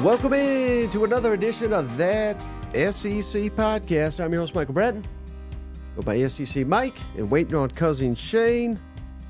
Welcome in to another edition of That SEC Podcast. I'm your host, Michael Bratton. Go by SEC Mike and waiting on cousin Shane.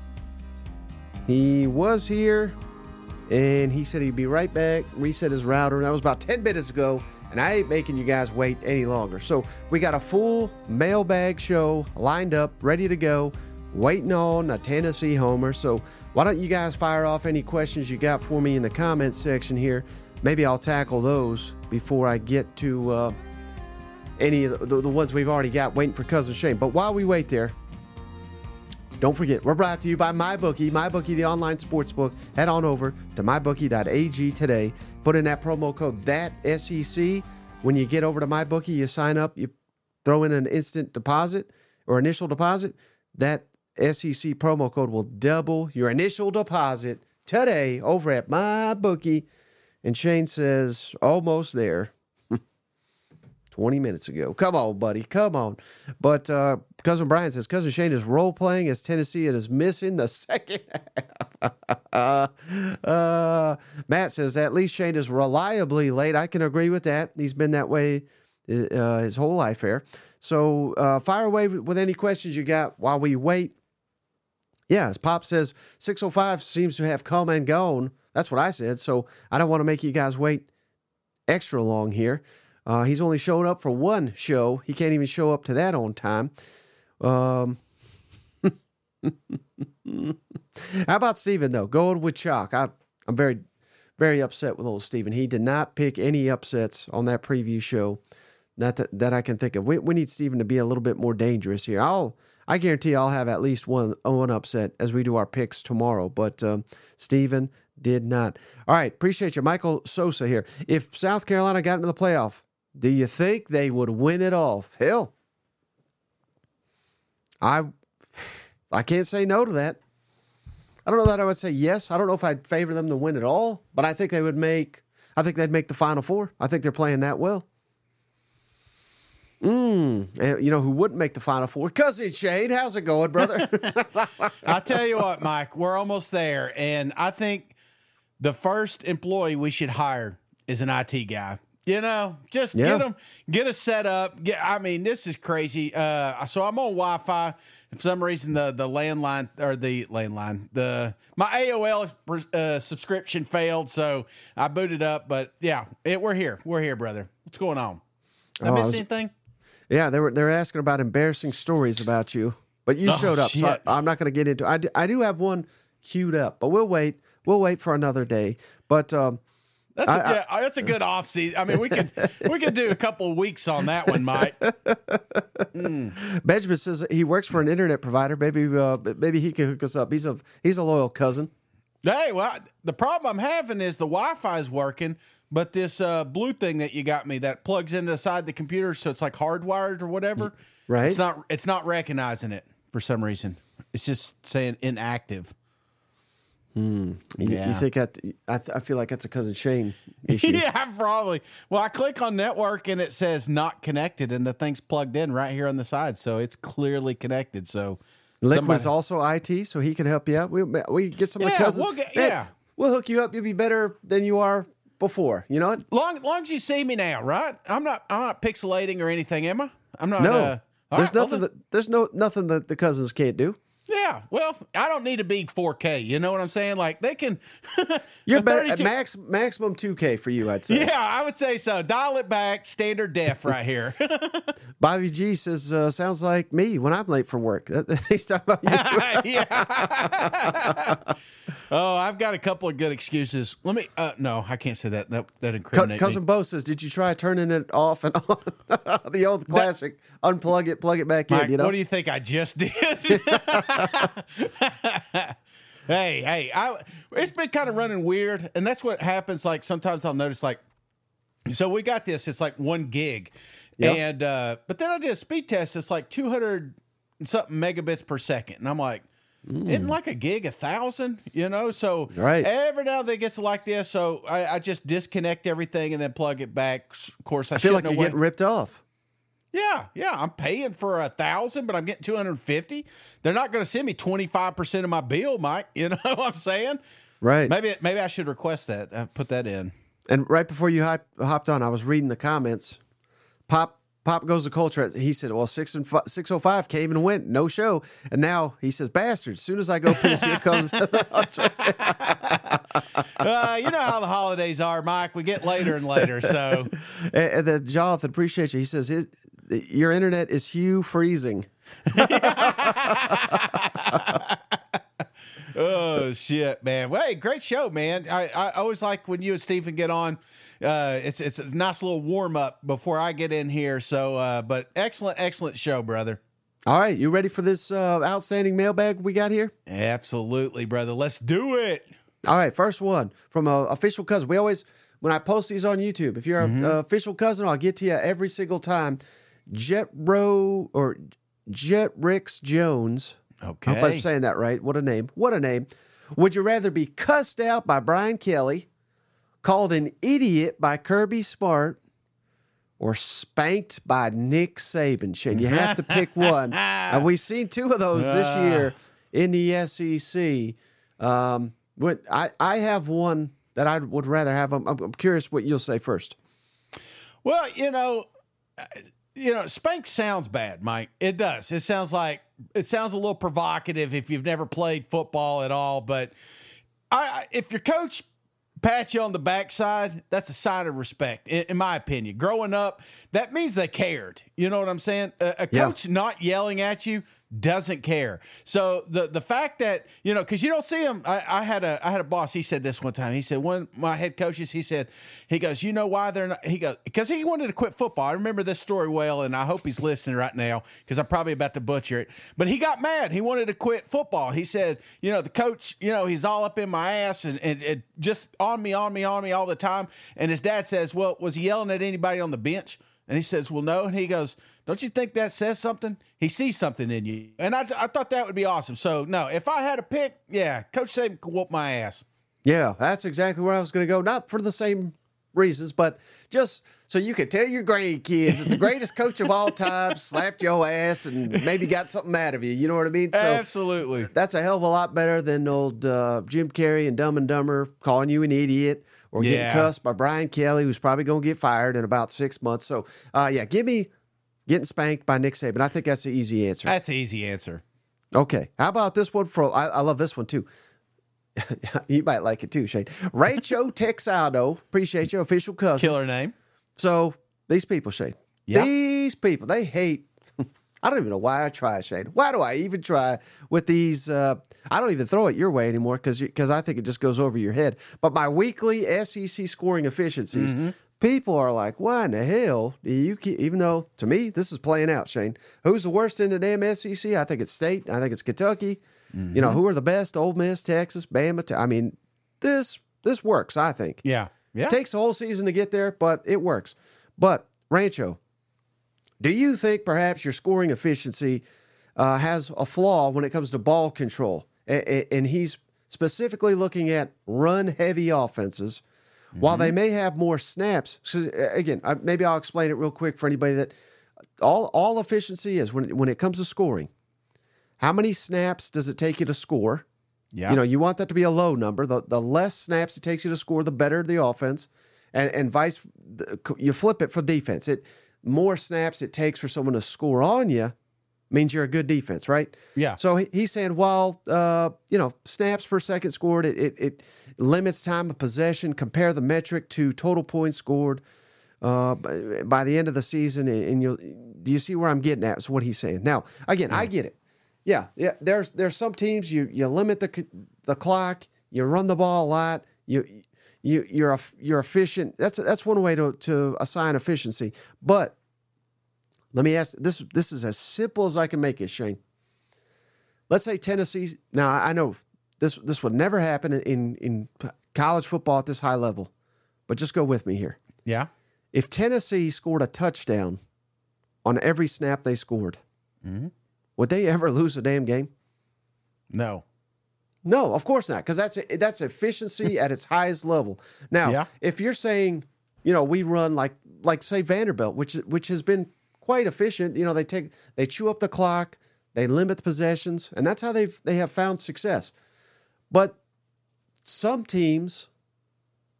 He was here and he said he'd be right back, reset his router. That was about 10 minutes ago, and I ain't making you guys wait any longer. So we got a full mailbag show lined up, ready to go, waiting on a Tennessee homer. So why don't you guys fire off any questions you got for me in the comments section here? Maybe I'll tackle those before I get to any of the ones we've already got waiting for cousin Shane. But while we wait there, don't forget, we're brought to you by MyBookie. MyBookie, the online sportsbook. Head on over to mybookie.ag today. Put in that promo code THATSEC. When you get over to MyBookie, you sign up, you throw in an instant deposit or initial deposit. That SEC promo code will double your initial deposit today over at MyBookie. And Shane says, almost there. 20 minutes ago. Come on, buddy. Come on. But Cousin Brian says, Cousin Shane is role-playing as Tennessee and is missing the second half. Matt says, at least Shane is reliably late. I can agree with that. He's been that way his whole life here. So fire away with any questions you got while we wait. Yeah, as Pop says, 6:05 seems to have come and gone. That's what I said, so I don't want to make you guys wait extra long here. He's only showed up for one show. He can't even show up to that on time. How about Steven, though? Going with chalk. I'm very, very upset with old Steven. He did not pick any upsets on that preview show that I can think of. We need Steven to be a little bit more dangerous here. I guarantee I'll have at least one upset as we do our picks tomorrow. But Steven did not. All right, appreciate you. Michael Sosa here. If South Carolina got into the playoff, do you think they would win it all? Hell, I can't say no to that. I don't know that I would say yes. I don't know if I'd favor them to win it all, but I think they'd make the Final Four. I think they're playing that well. You know who wouldn't make the Final Four? Cousin Shane, how's it going, brother? I'll tell you what, Mike, we're almost there, and I think the first employee we should hire is an IT guy. You know, just get us set up. This is crazy. So I'm on Wi-Fi. For some reason, my AOL subscription failed, so I booted up. But yeah, we're here. We're here, brother. What's going on? I missed anything? Yeah, they're asking about embarrassing stories about you, but you showed up, so I'm not going to get into it. I do have one queued up, but we'll wait. We'll wait for another day. But that's a good off season. I mean, we could do a couple of weeks on that one, Mike. Benjamin says he works for an internet provider. Maybe he can hook us up. He's a loyal cousin. Hey, well, the problem I'm having is the Wi-Fi is working, but this blue thing that you got me that plugs into the side of the computer, so it's like hardwired or whatever. Right. It's not recognizing it for some reason. It's just saying inactive. You think I feel like that's a cousin Shane issue. Yeah, probably. Well, I click on network and it says not connected, and the thing's plugged in right here on the side, so it's clearly connected. So Liquid's also IT, so he can help you out. We get some of the cousins. We'll hook you up. You'll be better than you are before. You know what? Long as you see me now, right? I'm not pixelating or anything, am I? I'm not. No. There's nothing that the cousins can't do. Yeah, well, I don't need to be 4K. You know what I'm saying? Like they can. You're better at maximum 2K for you, I'd say. Yeah, I would say so. Dial it back, standard def right here. Bobby G says, sounds like me when I'm late for work. He's talking about you. Yeah. Oh, I've got a couple of good excuses. Let me. No, I can't say that. That incriminates Cousin me. Bo says, did you try turning it off and on? The old classic. Unplug it, plug it back Mike, in. You know? What do you think I just did? Hey, it's been kind of running weird, and that's what happens. Like sometimes I'll notice, like, so we got this. It's like 1 gig, and but then I did a speed test. It's like 200 and something megabits per second, and I'm like, isn't like a gig 1,000? You know, so every now and then it gets like this. So I just disconnect everything and then plug it back. Of course, I feel like you're getting ripped off. Yeah. I'm paying for 1,000, but I'm getting 250. They're not going to send me 25% of my bill, Mike. You know what I'm saying? Right. Maybe I should request that. Put that in. And right before you hopped on, I was reading the comments. Pop goes to culture. He said, well, 605 came and went, no show. And now he says, bastard, as soon as I go piss, here comes. You know how the holidays are, Mike. We get later and later. So, and then Jonathan, appreciate you. He says, your internet is Hugh freezing. Oh, shit, man. Well, hey, great show, man. I always like when you and Stephen get on. It's a nice little warm up before I get in here. So, but excellent show, brother. All right, you ready for this outstanding mailbag we got here? Absolutely, brother. Let's do it. All right, first one from a official cousin. We always, when I post these on YouTube, if you're an official cousin, I'll get to you every single time. Jet Ricks Jones. Okay. I hope I'm saying that right. What a name. What a name. Would you rather be cussed out by Brian Kelly, called an idiot by Kirby Smart, or spanked by Nick Saban? Shane, you have to pick one. And we've seen two of those this year in the SEC. I have one that I would rather have. I'm curious what you'll say first. Well, spank sounds bad, Mike. It does. It sounds a little provocative if you've never played football at all. But if your coach pats you on the backside, that's a sign of respect, in my opinion. Growing up, that means they cared. You know what I'm saying? A coach not yelling at you doesn't care. So the fact that, because you don't see him. I had a boss. He said this one time. He said, one of my head coaches, he goes, you know why they're not, he goes, because he wanted to quit football. I remember this story well, and I hope he's listening right now because I'm probably about to butcher it. But he got mad. He wanted to quit football. He said, the coach, he's all up in my ass and just on me all the time. And his dad says, well, was he yelling at anybody on the bench? And he says, well, no. And he goes, don't you think that says something? He sees something in you. And I thought that would be awesome. So, no, if I had a pick, Coach Saban could whoop my ass. Yeah, that's exactly where I was going to go. Not for the same reasons, but just so you could tell your grandkids it's the greatest coach of all time, slapped your ass and maybe got something out of you. You know what I mean? So absolutely. That's a hell of a lot better than old Jim Carrey and Dumb and Dumber calling you an idiot or getting cussed by Brian Kelly, who's probably going to get fired in about 6 months. So, give me getting spanked by Nick Saban. I think that's an easy answer. That's an easy answer. Okay. How about this one? I love this one, too. You might like it, too, Shane. Rachel Texado. Appreciate your official cousin. Killer name. So, these people, Shane. Yep. These people, they hate. I don't even know why I try, Shane. Why do I even try with these? I don't even throw it your way anymore because I think it just goes over your head. But my weekly SEC scoring efficiencies, people are like, why in the hell do you keep, even though to me, this is playing out, Shane. Who's the worst in the damn SEC? I think it's State. I think it's Kentucky. Who are the best? Ole Miss, Texas, Bama. I mean, this works, I think. Yeah. It takes a whole season to get there, but it works. But, Rancho, do you think perhaps your scoring efficiency has a flaw when it comes to ball control? And he's specifically looking at run-heavy offenses. While they may have more snaps, so again, maybe I'll explain it real quick for anybody that all efficiency is when it comes to scoring. How many snaps does it take you to score? Yeah. You want that to be a low number. The less snaps it takes you to score, the better the offense. And you flip it for defense. More snaps it takes for someone to score on you means you're a good defense, right? Yeah. So he's saying, snaps per second scored, it limits time of possession. Compare the metric to total points scored by the end of the season. And do you see where I'm getting at? That's what he's saying. Now, again, I get it. Yeah. There's some teams you limit the clock, you run the ball a lot, you're efficient. That's one way to assign efficiency. But let me ask this is as simple as I can make it, Shane. Let's say Tennessee. Now I know this would never happen in college football at this high level, but just go with me here. Yeah. If Tennessee scored a touchdown on every snap they scored, would they ever lose a damn game? No. No, of course not, because that's efficiency at its highest level. Now, if you're saying, we run like say Vanderbilt, which has been quite efficient. They chew up the clock, they limit the possessions, and that's how they have found success. But some teams,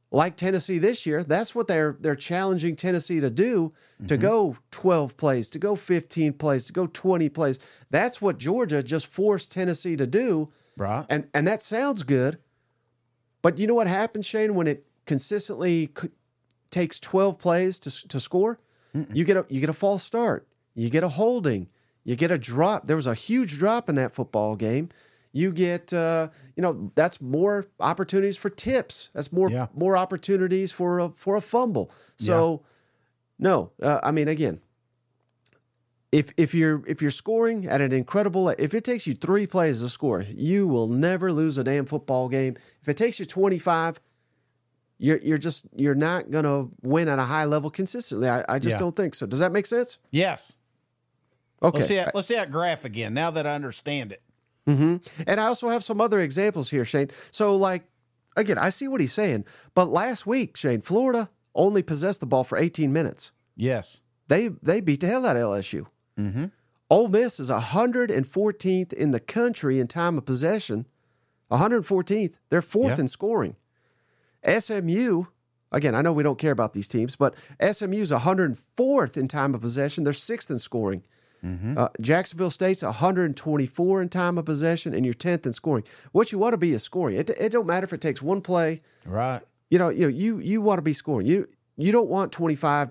like Tennessee this year, that's what they're challenging Tennessee to do, to go 12 plays, to go 15 plays, to go 20 plays. That's what Georgia just forced Tennessee to do. Right. And that sounds good. But you know what happens, Shane, when it consistently takes 12 plays to score? You get a false start. You get a holding. You get a drop. There was a huge drop in that football game. You get, that's more opportunities for tips. That's more opportunities for a fumble. So, no, again, if you're scoring at an incredible, if it takes you 3 plays to score, you will never lose a damn football game. If it takes you 25, you're not gonna win at a high level consistently. I just don't think so. Does that make sense? Yes. Okay. Let's see that graph again. Now that I understand it. Mm-hmm. And I also have some other examples here, Shane. So, again, I see what he's saying. But last week, Shane, Florida only possessed the ball for 18 minutes. Yes. They beat the hell out of LSU. Mm-hmm. Ole Miss is 114th in the country in time of possession. 114th. They're fourth in scoring. SMU, again, I know we don't care about these teams, but SMU is 104th in time of possession. They're 6th in scoring. Mm-hmm. Jacksonville State's 124 in time of possession, and you're 10th in scoring. What you want to be is scoring. It don't matter if it takes one play. Right. You want to be scoring. You don't want 25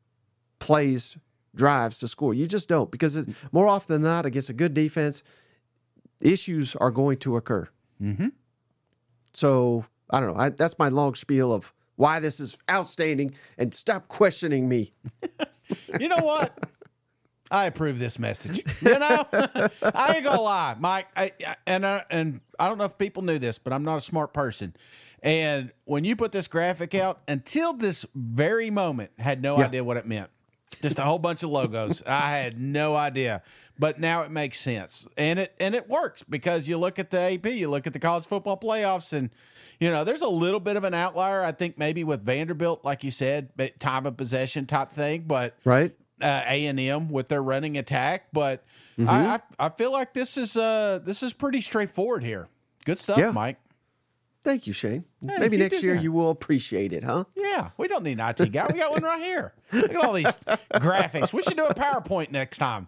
drives to score. You just don't, because more often than not, against a good defense, issues are going to occur. Mm-hmm. So I don't know. That's my long spiel of why this is outstanding, and stop questioning me. You know what? I approve this message. I ain't gonna lie, Mike. I don't know if people knew this, but I'm not a smart person. And when you put this graphic out, until this very moment, had no idea what it meant. Just a whole bunch of logos. I had no idea, but now it makes sense, and it works, because you look at the AP, you look at the college football playoffs, and there's a little bit of an outlier, I think, maybe with Vanderbilt, like you said, time of possession type thing, but right. A&M with their running attack, but I feel like this is pretty straightforward here. Good stuff, Mike. Thank you, Shane. Hey, maybe next year you will appreciate it, huh? Yeah, we don't need an IT guy. We got one right here. Look at all these graphics. We should do a PowerPoint next time.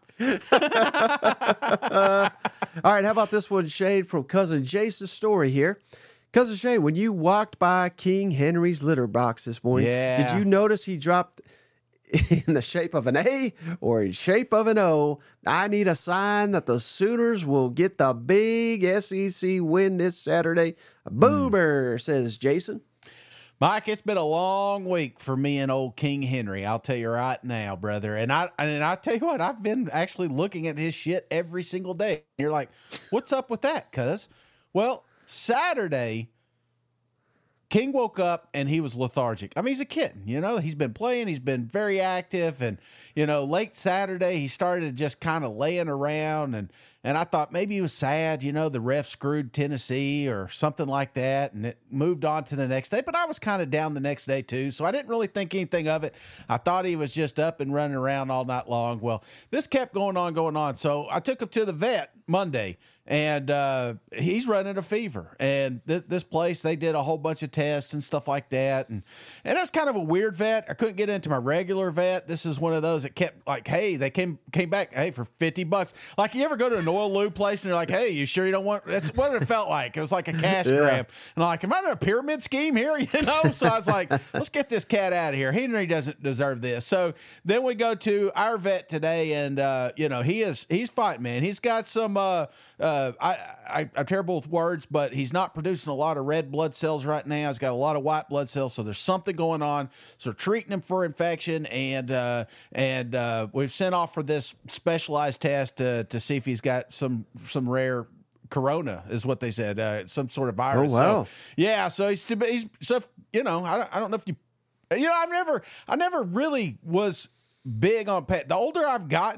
All right, how about this one, Shane, from Cousin Jason's story here. Cousin Shane, when you walked by King Henry's litter box this morning, did you notice he dropped in the shape of an A or in shape of an O? I need a sign that the Sooners will get the big SEC win this Saturday. Boomer, says Jason. Mike, it's been a long week for me and old King Henry. I'll tell you right now, brother. And I tell you what, I've been actually looking at his shit every single day. You're like, what's up with that, cuz? Well, Saturday, King woke up and he was lethargic. I mean, he's a kid, he's been playing, he's been very active, and, late Saturday, he started just kind of laying around, and I thought maybe he was sad, the ref screwed Tennessee or something like that, and it moved on to the next day, but I was kind of down the next day too, so I didn't really think anything of it. I thought he was just up and running around all night long. Well, this kept going on, so I took him to the vet Monday, and he's running a fever. And this place, they did a whole bunch of tests and stuff like that. And it was kind of a weird vet. I couldn't get into my regular vet. This is one of those that kept like, hey, they came back, hey, for $50. Like, you ever go to an oil lube place and they're like, hey, you sure you don't want? That's what it felt like. It was like a cash grab. And I'm like, am I in a pyramid scheme here? So I was like, let's get this cat out of here. Henry doesn't deserve this. So then we go to our vet today, and he's fighting, man. He's got some I'm terrible with words, but he's not producing a lot of red blood cells right now. He's got a lot of white blood cells, so there's something going on. So treating him for infection, and we've sent off for this specialized test to see if he's got some rare corona, is what they said, some sort of virus. Oh, wow. So, yeah, so he's so I don't know if you I never really was big on pet. The older I've gotten,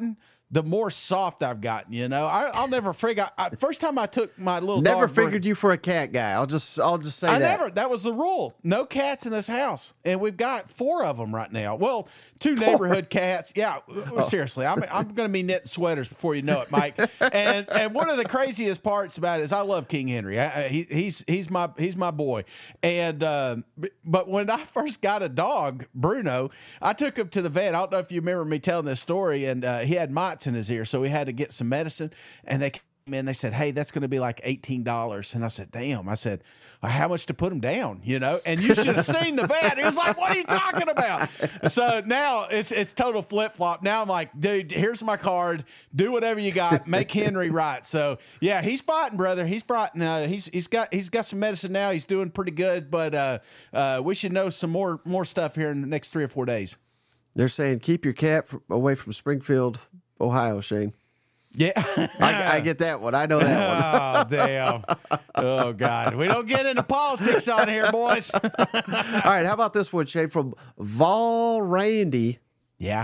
the more soft I've gotten. You know, I'll never forget. First time I took my little never dog, figured you for a cat guy. I'll just say I that. never. That was the rule. No cats in this house, and we've got 4 of them right now. Well, 2 neighborhood cats. Yeah, seriously, I'm going to be knitting sweaters before you know it, Mike. And one of the craziest parts about it is I love King Henry. He's my boy. And but when I first got a dog, Bruno, I took him to the vet. I don't know if you remember me telling this story, and he had mites in his ear, so we had to get some medicine. And they came in, they said, "Hey, that's going to be like $18." And I said, "Damn!" I said, well, "How much to put him down?" You know, and you should have seen the vet. He was like, "What are you talking about?" So now it's total flip flop. Now I'm like, "Dude, here's my card. Do whatever you got. Make Henry right." So yeah, he's fighting, brother. He's fighting. He's got some medicine now. He's doing pretty good. But we should know some more stuff here in the next 3 or 4 days. They're saying keep your cat away from Springfield, Ohio, Shane. Yeah. I get that one. I know that one. Oh, damn. Oh, God. We don't get into politics on here, boys. All right. How about this one, Shane, from Vol Randy? Yeah.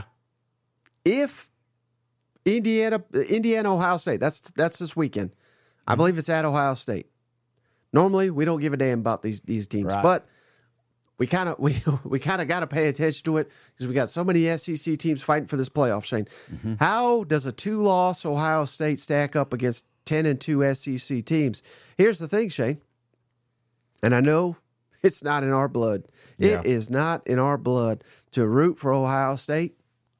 If Indiana, Ohio State, that's this weekend. I believe it's at Ohio State. Normally, we don't give a damn about these teams, right. But we kind of got to pay attention to it because we got so many SEC teams fighting for this playoff, Shane. Mm-hmm. How does a 2-loss Ohio State stack up against 10-2 SEC teams? Here's the thing, Shane, and I know it's not in our blood. Yeah. It is not in our blood to root for Ohio State.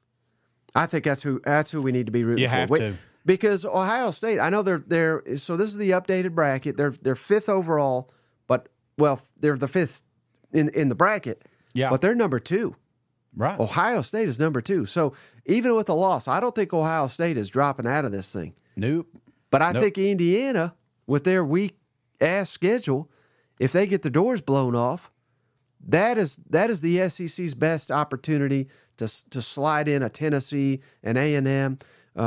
I think that's who we need to be rooting for. You have to. Because Ohio State, I know they're so this is the updated bracket. They're 5th overall, but they're the 5th in the bracket. Yeah. But they're number 2. Right. Ohio State is number 2. So even with a loss, I don't think Ohio State is dropping out of this thing. Nope. But I think Indiana, with their weak ass schedule, if they get the doors blown off, that is the SEC's best opportunity to slide in a Tennessee, an A&M,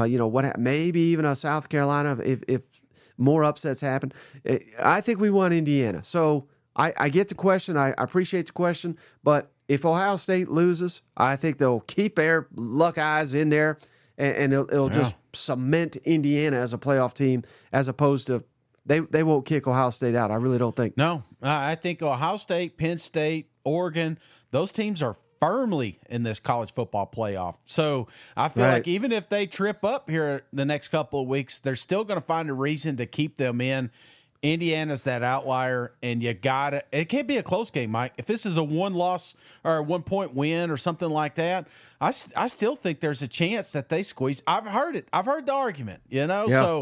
maybe even a South Carolina if more upsets happen. I think we want Indiana. So I get the question. I appreciate the question. But if Ohio State loses, I think they'll keep their luck eyes in there, and it'll just cement Indiana as a playoff team as opposed to they won't kick Ohio State out. I really don't think. No, I think Ohio State, Penn State, Oregon, those teams are firmly in this college football playoff. So I feel like even if they trip up here the next couple of weeks, they're still going to find a reason to keep them in. Indiana's that outlier, and you got it. It can't be a close game, Mike. If this is a 1-loss or a 1-point win or something like that, I still think there's a chance that they squeeze. I've heard it. I've heard the argument, you know? Yeah. So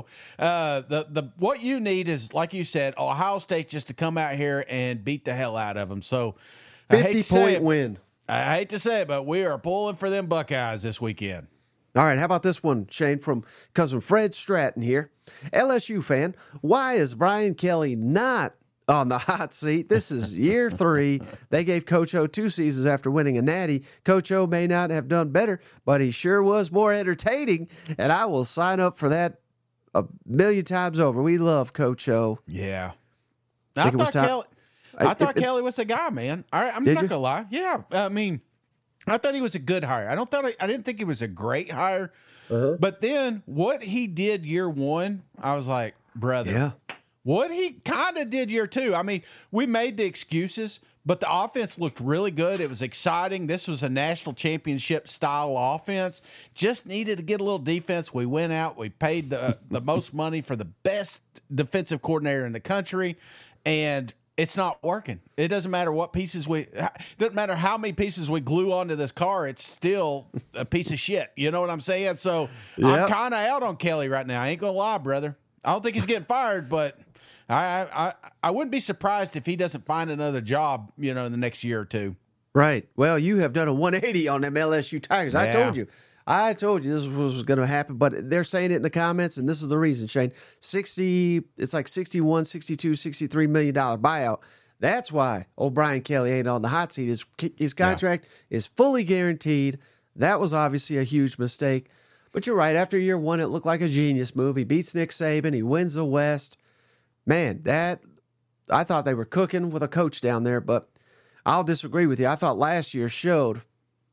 the what you need is, like you said, Ohio State just to come out here and beat the hell out of them. So 50-point win. I hate to say it, but we are pulling for them Buckeyes this weekend. All right, how about this one, Shane, from cousin Fred Stratton here. LSU fan, why is Brian Kelly not on the hot seat? This is year 3. They gave Coach O 2 seasons after winning a natty. Coach O may not have done better, but he sure was more entertaining, and I will sign up for that a million times over. We love Coach O. Yeah. I thought Kelly was a guy, man. I'm not going to lie. Yeah, I mean, I thought he was a good hire. I didn't think he was a great hire. Uh-huh. But then what he did year 1, I was like, brother. Yeah. What he kind of did year 2. I mean, we made the excuses, but the offense looked really good. It was exciting. This was a national championship style offense. Just needed to get a little defense. We went out. We paid the most money for the best defensive coordinator in the country, and it's not working. It doesn't matter what pieces doesn't matter how many pieces we glue onto this car. It's still a piece of shit. You know what I'm saying? So I'm kind of out on Kelly right now. I ain't going to lie, brother. I don't think he's getting fired, but I wouldn't be surprised if he doesn't find another job, in the next year or 2. Right. Well, you have done a 180 on them LSU Tigers. Yeah. I told you this was going to happen, but they're saying it in the comments, and this is the reason, Shane. It's like $61, $62, $63 million buyout. That's why old Brian Kelly ain't on the hot seat. His contract is fully guaranteed. That was obviously a huge mistake. But you're right. After year 1, it looked like a genius move. He beats Nick Saban. He wins the West. Man, I thought they were cooking with a coach down there, but I'll disagree with you. I thought last year showed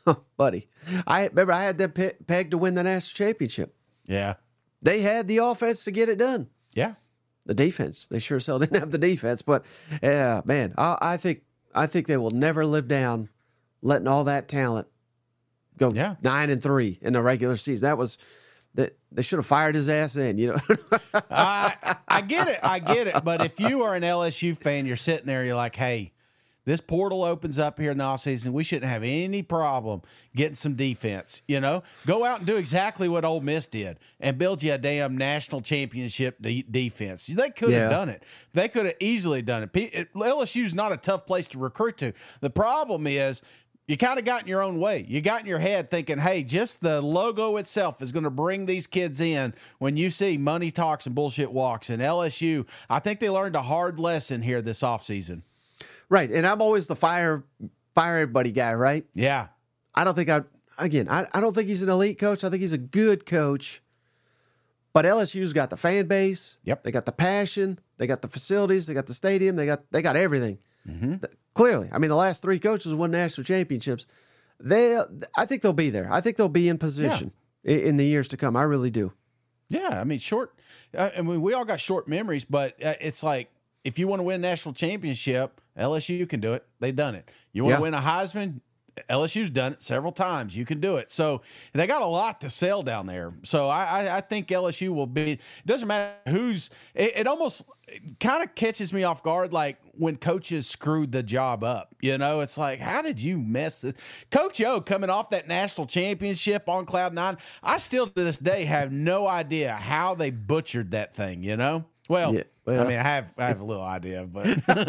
Buddy, I remember I had that pegged to win the national championship. Yeah. They had the offense to get it done. Yeah. The defense, they sure as hell didn't have the defense. But yeah, man, I think they will never live down letting all that talent go 9-3 in the regular season. That was that they should have fired his ass in. I get it. But if you are an LSU fan, you're sitting there, you're like, hey, this portal opens up here in the offseason. We shouldn't have any problem getting some defense. Go out and do exactly what Ole Miss did and build you a damn national championship defense. They could have done it. They could have easily done it. LSU's not a tough place to recruit to. The problem is you kind of got in your own way. You got in your head thinking, hey, just the logo itself is going to bring these kids in when you see money talks and bullshit walks. And LSU, I think they learned a hard lesson here this offseason. Right, and I'm always the fire everybody guy, right? Yeah. I don't think I don't think he's an elite coach. I think he's a good coach. But LSU's got the fan base. Yep. They got the passion. They got the facilities. They got the stadium. They got everything. Mm-hmm. Clearly, I mean, the last 3 coaches won national championships. I think they'll be there. I think they'll be in position in the years to come. I really do. Yeah, I mean, we all got short memories, but it's like if you want to win a national championship, LSU can do it. They've done it. You want to win a Heisman? LSU's done it several times. You can do it. So they got a lot to sell down there. So I think LSU will be. It doesn't matter who's. It almost kind of catches me off guard, like when coaches screwed the job up. It's like, how did you mess this? Coach O coming off that national championship on cloud 9. I still to this day have no idea how they butchered that thing. Well, I mean, I have a little idea, but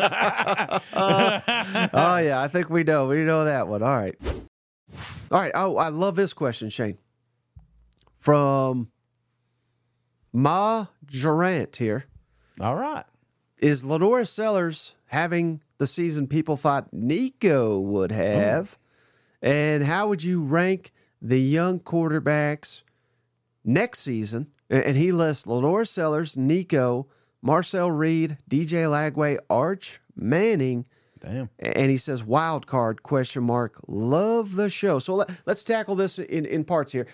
oh yeah, I think we know that one. All right. Oh, I love this question, Shane, from Ma Durant here. All right, is Lenore Sellers having the season people thought Nico would have, and how would you rank the young quarterbacks next season? And he lists Lenore Sellers, Nico, Marcel Reed, DJ Lagway, Arch Manning. Damn. And he says, wild card, ? Love the show. So let's tackle this in parts here.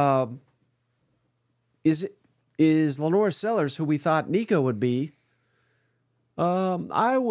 Is Lenore Sellers who we thought Nico would be? I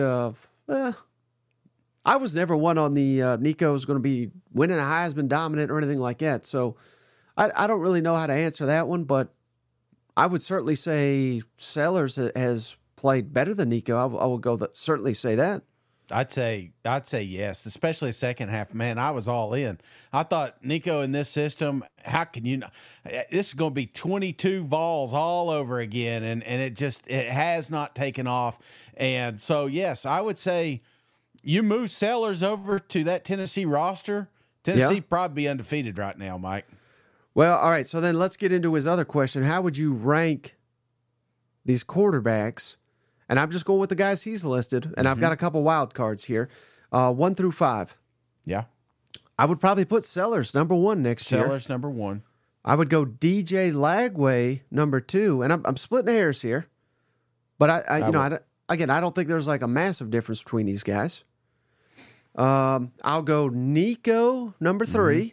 was never one on the Nico's going to be winning a Heisman dominant or anything like that. So I don't really know how to answer that one, but I would certainly say Sellers has played better than Nico. I will certainly say that. I'd say yes, especially the second half. Man, I was all in. I thought Nico in this system, how can you not? This is going to be 22 Vols all over again, and it has not taken off. And so, yes, I would say you move Sellers over to that Tennessee roster. Tennessee probably be undefeated right now, Mike. Well, all right, so then let's get into his other question. How would you rank these quarterbacks? And I'm just going with the guys he's listed, and I've got a couple wild cards here, 1 through 5. Yeah. I would probably put Sellers number 1 next year. Sellers number 1. I would go DJ Lagway number 2, and I'm splitting hairs here, but I don't think there's like a massive difference between these guys. I'll go Nico number 3.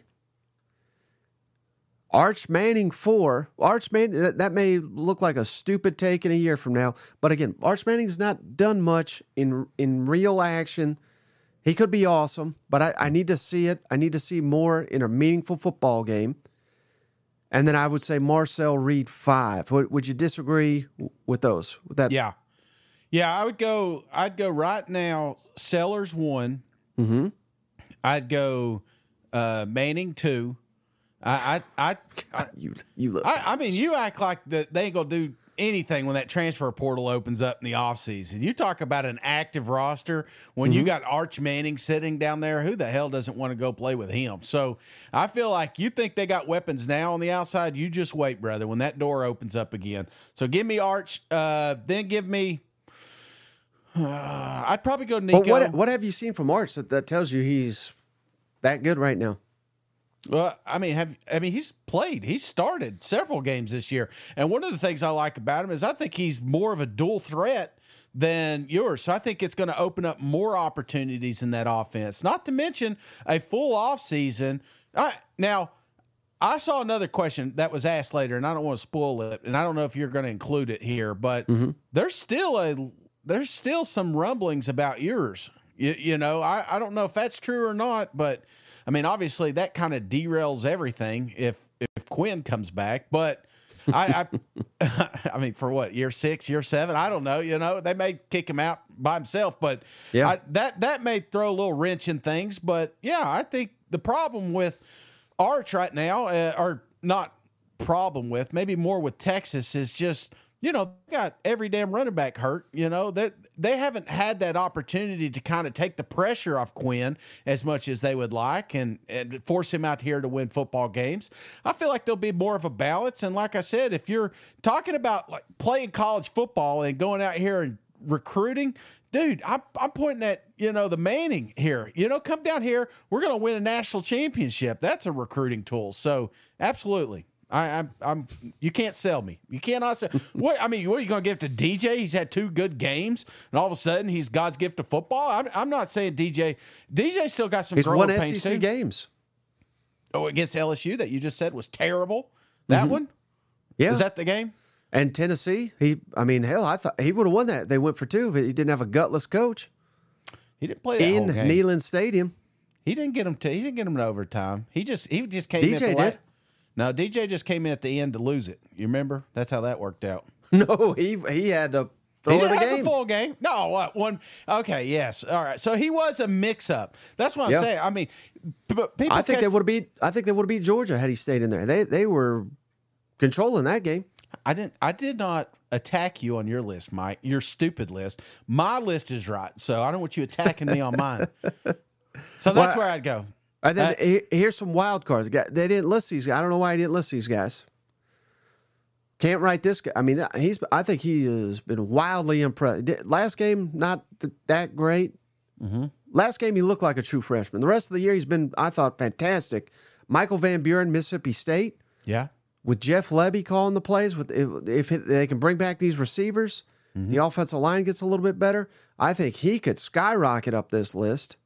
Arch Manning 4. Arch Manning, that may look like a stupid take in a year from now, but again, Arch Manning's not done much in real action. He could be awesome, but I need to see it. I need to see more in a meaningful football game. And then I would say Marcel Reed 5. Would you disagree with those? With that? Yeah. I'd go right now. Sellers 1. Mm-hmm. I'd go Manning 2. I mean, you act like that they ain't gonna do anything when that transfer portal opens up in the offseason. You talk about an active roster when you got Arch Manning sitting down there. Who the hell doesn't want to go play with him? So I feel like you think they got weapons now on the outside. You just wait, brother, when that door opens up again. So give me Arch, then give me. I'd probably go Nico. But what have you seen from Arch that tells you he's that good right now? Well, I mean, he's played. He's started several games this year. And one of the things I like about him is I think he's more of a dual threat than yours. So I think it's going to open up more opportunities in that offense, not to mention a full offseason. Now, I saw another question that was asked later, and I don't want to spoil it, and I don't know if you're going to include it here, but there's still some rumblings about yours. You know, I don't know if that's true or not, but, I mean, obviously that kind of derails everything if Quinn comes back, but I mean, for what, year 6, year 7? I don't know. You know, they may kick him out by himself, but that may throw a little wrench in things. But yeah, I think the problem with Arch right now, or not problem with, maybe more with Texas, is just, you know, they got every damn running back hurt. You know, that they haven't had that opportunity to kind of take the pressure off Quinn as much as they would like and force him out here to win football games. I feel like there'll be more of a balance. And like I said, if you're talking about like playing college football and going out here and recruiting, dude, I'm pointing at, you know, the Manning here. You know, come down here. We're going to win a national championship. That's a recruiting tool. So absolutely. I'm. You can't sell me. You cannot sell. What I mean, what are you going to give to DJ? He's had 2 good games, and all of a sudden he's God's gift to football. I'm not saying DJ. DJ still got some. He's growing won pains SEC too. games. Oh, against LSU that you just said was terrible. That one. Yeah, is that the game? And Tennessee. I thought he would have won that. They went for 2, but he didn't have a gutless coach. He didn't play that whole game. Neyland Stadium. He didn't get him to overtime. He just came. DJ did. No, DJ just came in at the end to lose it. You remember? That's how that worked out. No, he had to throw the game. The full game. No, what one? Okay, yes, all right. So he was a mix-up. That's what I'm saying. I mean, people. I think they would have beat Georgia had he stayed in there. They were controlling that game. I did not attack you on your list, Mike. Your stupid list. My list is right, so I don't want you attacking me on mine. So that's where I'd go. And then here's some wild cards. They didn't list these guys. I don't know why he didn't list these guys. Can't write this guy. I mean, I think he has been wildly impressed. Last game, not that great. Mm-hmm. Last game, he looked like a true freshman. The rest of the year, he's been, I thought, fantastic. Michael Van Buren, Mississippi State. Yeah. With Jeff Lebby calling the plays, if they can bring back these receivers, the offensive line gets a little bit better. I think he could skyrocket up this list.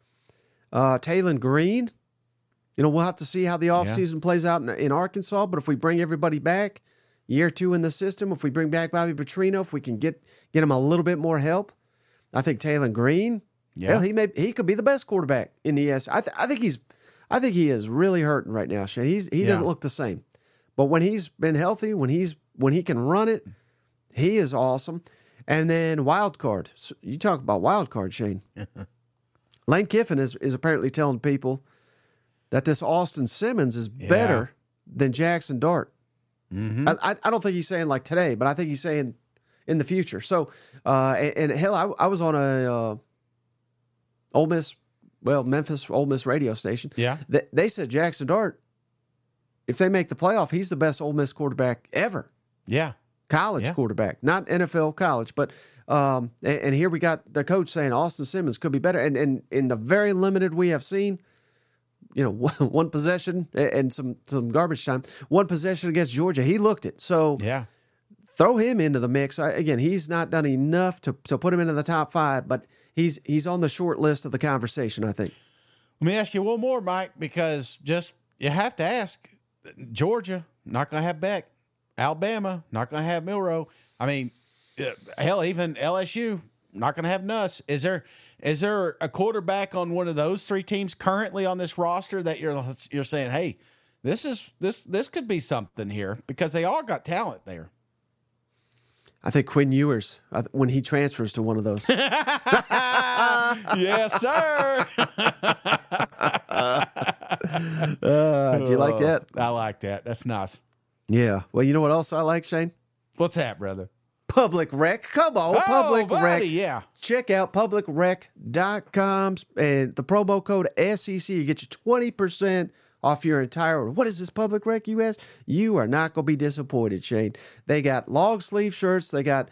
Taylon Green, you know, we'll have to see how the offseason plays out in Arkansas, but if we bring everybody back, year 2 in the system, if we bring back Bobby Petrino, if we can get him a little bit more help, I think Taylon Green, hell, he could be the best quarterback in the S. I think he is really hurting right now, Shane. He doesn't look the same. But when he's been healthy, when he can run it, he is awesome. And then wild card. So you talk about wild card, Shane. Lane Kiffin is apparently telling people that this Austin Simmons is better than Jackson Dart. Mm-hmm. I don't think he's saying like today, but I think he's saying in the future. So, and hell, I was on a Memphis Ole Miss radio station. Yeah. They said Jackson Dart, if they make the playoff, he's the best Ole Miss quarterback ever. Yeah. College quarterback, not NFL, college, but and here we got the coach saying Austin Simmons could be better. And in the very limited we have seen, you know, one possession and some garbage time, one possession against Georgia, he looked it. So throw him into the mix. Again, he's not done enough to put him into the top 5, but he's on the short list of the conversation, I think. Let me ask you one more, Mike, because you have to ask. Georgia, not going to have Beck. Alabama, not going to have Milroe. I mean, hell, even LSU, not going to have Nuss. Is there a quarterback on one of those 3 teams currently on this roster that you're saying, hey, this could be something here, because they all got talent there? I think Quinn Ewers, when he transfers to one of those. Yes, sir. Do you like that? I like that. That's nice. Yeah. Well, you know what else I like, Shane? What's that, brother? Public Rec. Come on, Public Rec. Yeah. Check out publicrec.com and the promo code SEC. You get you 20% off your entire order. What is this Public Rec, you ask? You are not going to be disappointed, Shane. They got long sleeve shirts. They got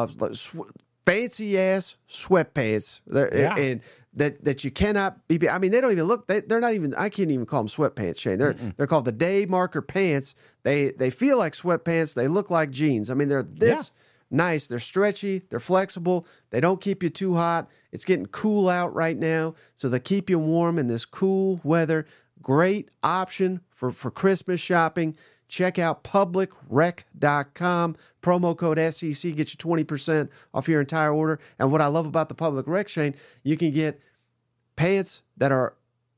fancy ass sweatpants. And that you cannot be. I mean, they don't even look. They're not even. I can't even call them sweatpants, Shane. They're called the Day Marker pants. They feel like sweatpants. They look like jeans. I mean, they're nice. They're stretchy. They're flexible. They don't keep you too hot. It's getting cool out right now, so they keep you warm in this cool weather. Great option for Christmas shopping. Check out publicrec.com. Promo code SEC gets you 20% off your entire order. And what I love about the Public Rec, Shane, you can get pants that are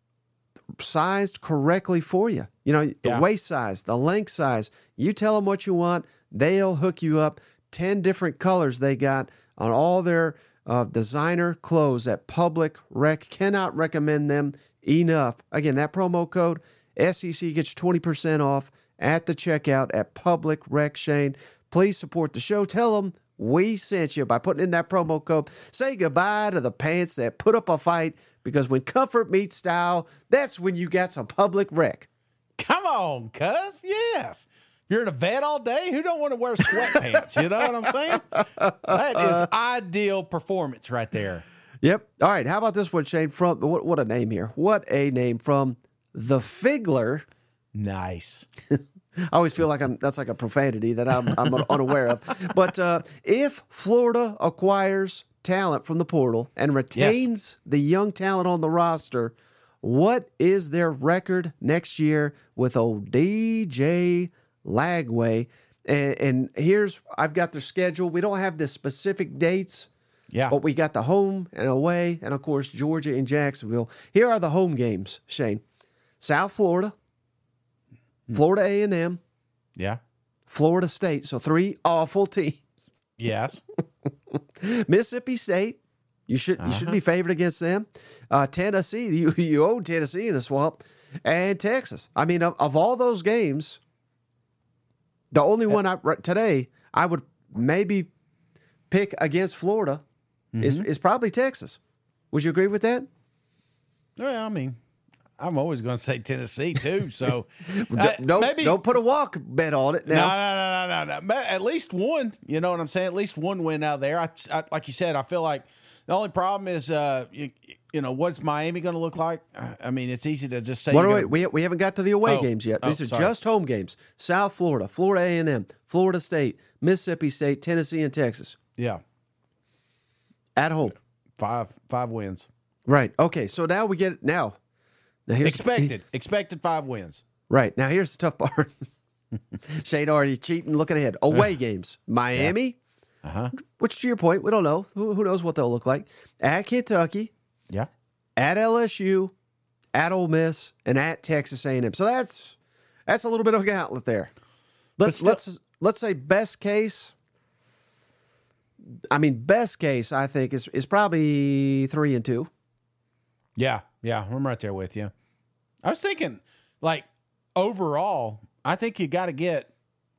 sized correctly for you. You know, the waist size, the length size. You tell them what you want, they'll hook you up. 10 different colors they got on all their designer clothes at Public Rec. Cannot recommend them enough. Again, that promo code SEC gets you 20% off at the checkout at Public Rec. Shane, please support the show. Tell them we sent you by putting in that promo code. Say goodbye to the pants that put up a fight, because when comfort meets style, that's when you got some Public Rec. Come on, cuz. Yes. You're in a vet all day. Who don't want to wear sweatpants? You know what I'm saying? That is ideal performance right there. Yep. All right. How about this one, Shane? From what a name here. What a name, from The Figler. Nice. I always feel like that's like a profanity that I'm unaware of. But if Florida acquires talent from the portal and retains the young talent on the roster, what is their record next year with old DJ Lagway? And I've got their schedule. We don't have the specific dates. Yeah. But we got the home and away, and of course Georgia and Jacksonville. Here are the home games, Shane. South Florida, Florida A&M, Florida State. So 3 awful teams. Yes. Mississippi State. You should be favored against them. Tennessee. You owe Tennessee in a swamp, and Texas. I mean, of all those games, the only one today I would maybe pick against Florida is probably Texas. Would you agree with that? Well, I mean, I'm always going to say Tennessee too. So don't put a walk bet on it now. No. At least one. You know what I'm saying? At least one win out there. I like you said, I feel like the only problem is, you know, what's Miami going to look like? I mean, it's easy to just say. We haven't got to the away games yet. These are just home games. South Florida, Florida A&M, Florida State, Mississippi State, Tennessee, and Texas. Yeah. At home. 5 wins. Right. Okay. So now we get it. Now expected 5 wins. Right. Now here's the tough part. Shane already cheating, looking ahead. Away games. Miami. Yeah. Which, to your point, we don't know. Who knows what they'll look like. At Kentucky. Yeah. At LSU. At Ole Miss. And at Texas A&M. So that's a little bit of a gauntlet there. Let's say best case. I mean, best case, I think, is probably 3-2. Yeah. I'm right there with you. I was thinking, like, overall, I think you got to get.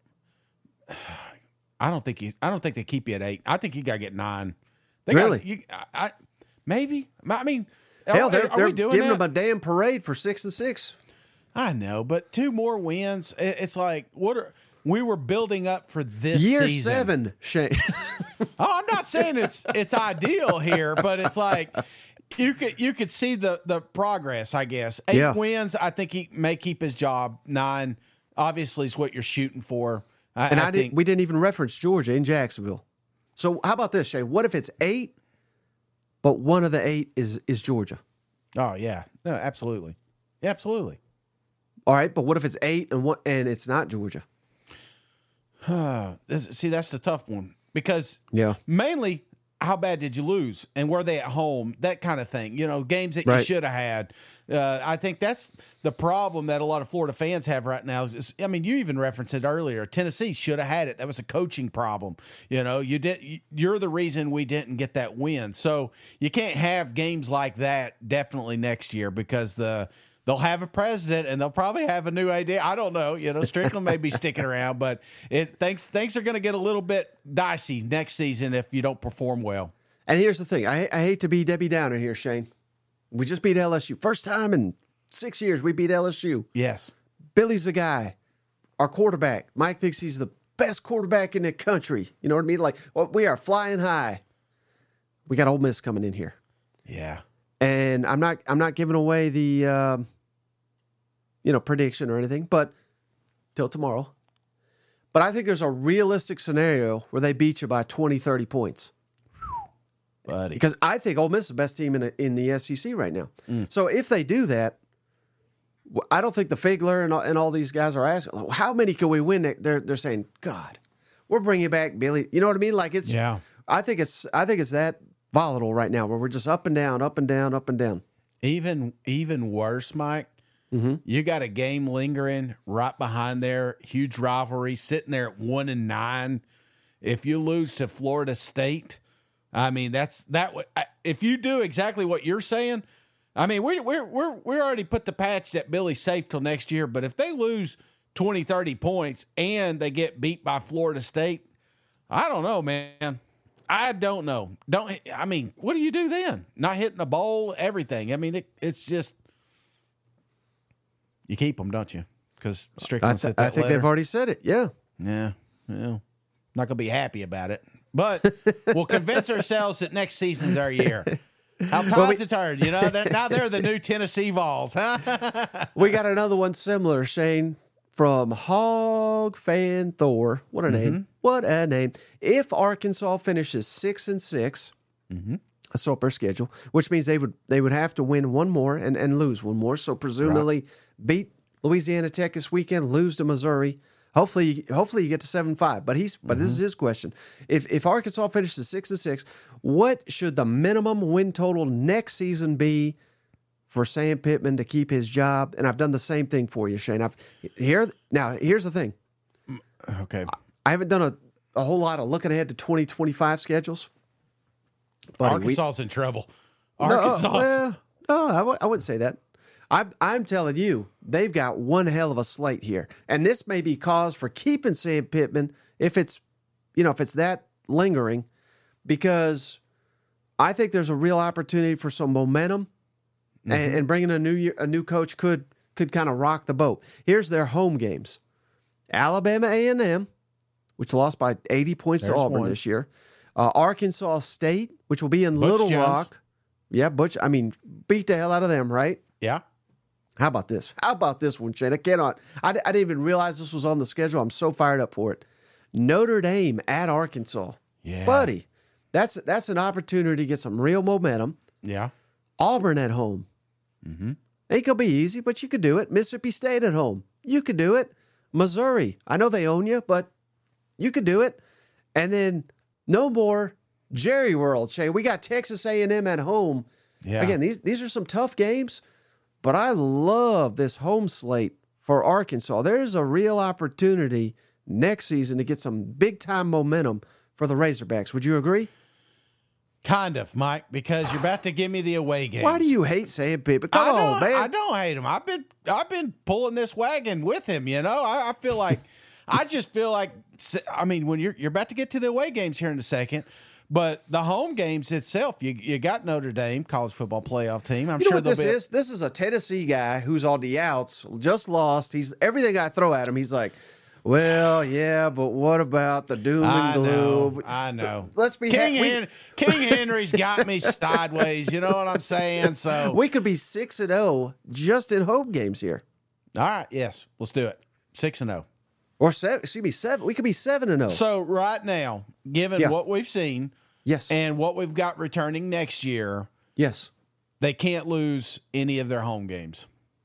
I don't think they keep you at 8. I think you got to get 9. Really? Maybe. I mean, hell, they're doing giving them a damn parade for 6-6. I know, but 2 more wins. It's like we were building up for this year season. 7, Shane. I'm not saying it's ideal here, but it's like you could see the progress, I guess. 8 wins, I think he may keep his job. 9, obviously, is what you're shooting for. We didn't even reference Georgia in Jacksonville. So how about this, Shane? What if it's 8, but one of the 8 is Georgia? Oh yeah, no, absolutely, absolutely. All right, but what if it's 8 and it's not Georgia? See, that's the tough one, because yeah, mainly how bad did you lose and were they at home, that kind of thing, you know, games that you should have had. I think that's the problem that a lot of Florida fans have right now. I mean, you even referenced it earlier. Tennessee should have had it. That was a coaching problem. You know, you're the reason we didn't get that win. So you can't have games like that definitely next year, because they'll have a president and they'll probably have a new idea. I don't know. You know, Strickland may be sticking around, but things are going to get a little bit dicey next season if you don't perform well. And here's the thing. I hate to be Debbie Downer here, Shane. We just beat LSU. First time in 6 years we beat LSU. Yes. Billy's the guy. Our quarterback. Mike thinks he's the best quarterback in the country. You know what I mean? Like, we are flying high. We got Ole Miss coming in here. Yeah. And I'm not giving away the prediction or anything, but till tomorrow. But I think there's a realistic scenario where they beat you by 20, 30 points. Buddy. Because I think Ole Miss is the best team in the SEC right now. So if they do that, I don't think the Figler and all these guys are asking, how many can we win? They're saying, God, we're bringing back Billy. You know what I mean? Like it's. Yeah. I think it's that volatile right now, where we're just up and down, up and down, up and down. Even worse, Mike. You got a game lingering right behind there, huge rivalry, sitting there at 1-9. If you lose to Florida State, I mean if you do exactly what you're saying, I mean we're already put the patch that Billy's safe till next year. But if they lose 20, 30 points and they get beat by Florida State, I don't know, man. I don't know. What do you do then? Not hitting a bowl, everything. I mean, it's just. You keep them, don't you? Because Strickland said that I think letter. they've already said it. Yeah. Yeah. Not going to be happy about it. But we'll convince ourselves that next season's our year. How times have turned, you know? Now they're the new Tennessee Vols, huh? We got another one similar, Shane, from Hog Fan Thor. What a name. What a name. If Arkansas finishes 6-6, that's up their schedule, which means they would have to win one more and lose one more. So presumably beat Louisiana Tech this weekend, lose to Missouri. Hopefully you get to 7-5. But this is his question. If Arkansas finishes 6-6, what should the minimum win total next season be for Sam Pittman to keep his job? And I've done the same thing for you, Shane. Here's the thing. Okay. I haven't done a whole lot of looking ahead to 2025 schedules. Buddy, Arkansas's in trouble. Arkansas. No, I wouldn't say that. I'm telling you, they've got one hell of a slate here, and this may be cause for keeping Sam Pittman if it's that lingering, because I think there's a real opportunity for some momentum, and bringing a new coach could kind of rock the boat. Here's their home games: Alabama A&M, which lost by 80 points to Auburn this year. Arkansas State, which will be in Little Rock. Yeah, Butch. I mean, beat the hell out of them, right? Yeah. How about this? How about this one, Shane? I didn't even realize this was on the schedule. I'm so fired up for it. Notre Dame at Arkansas. Yeah. Buddy, that's an opportunity to get some real momentum. Yeah. Auburn at home. Ain't gonna be easy, but you could do it. Mississippi State at home. You could do it. Missouri. I know they own you, but you could do it. And then no more Jerry World, Shane. We got Texas A&M at home. Yeah. Again, these are some tough games, but I love this home slate for Arkansas. There's a real opportunity next season to get some big-time momentum for the Razorbacks. Would you agree? Kind of, Mike, because you're about to give me the away games. Why do you hate saying people? Come on, man. I don't hate him. I've been pulling this wagon with him, you know? I feel like I just feel like, I mean, when you're about to get to the away games here in a second, but the home games itself, you got Notre Dame, college football playoff team. I'm sure what this is? This is a Tennessee guy who's on the outs, just lost. He's everything I throw at him, he's like, well, yeah, but what about the doom and gloom? I know. Let's be King Henry's got me sideways. You know what I'm saying? So we could be 6-0 just in home games here. All right, yes, let's do it. 6-0. Or 7. Excuse me, 7. We could be 7-0. So right now, given what we've seen, yes, and what we've got returning next year, yes, they can't lose any of their home games.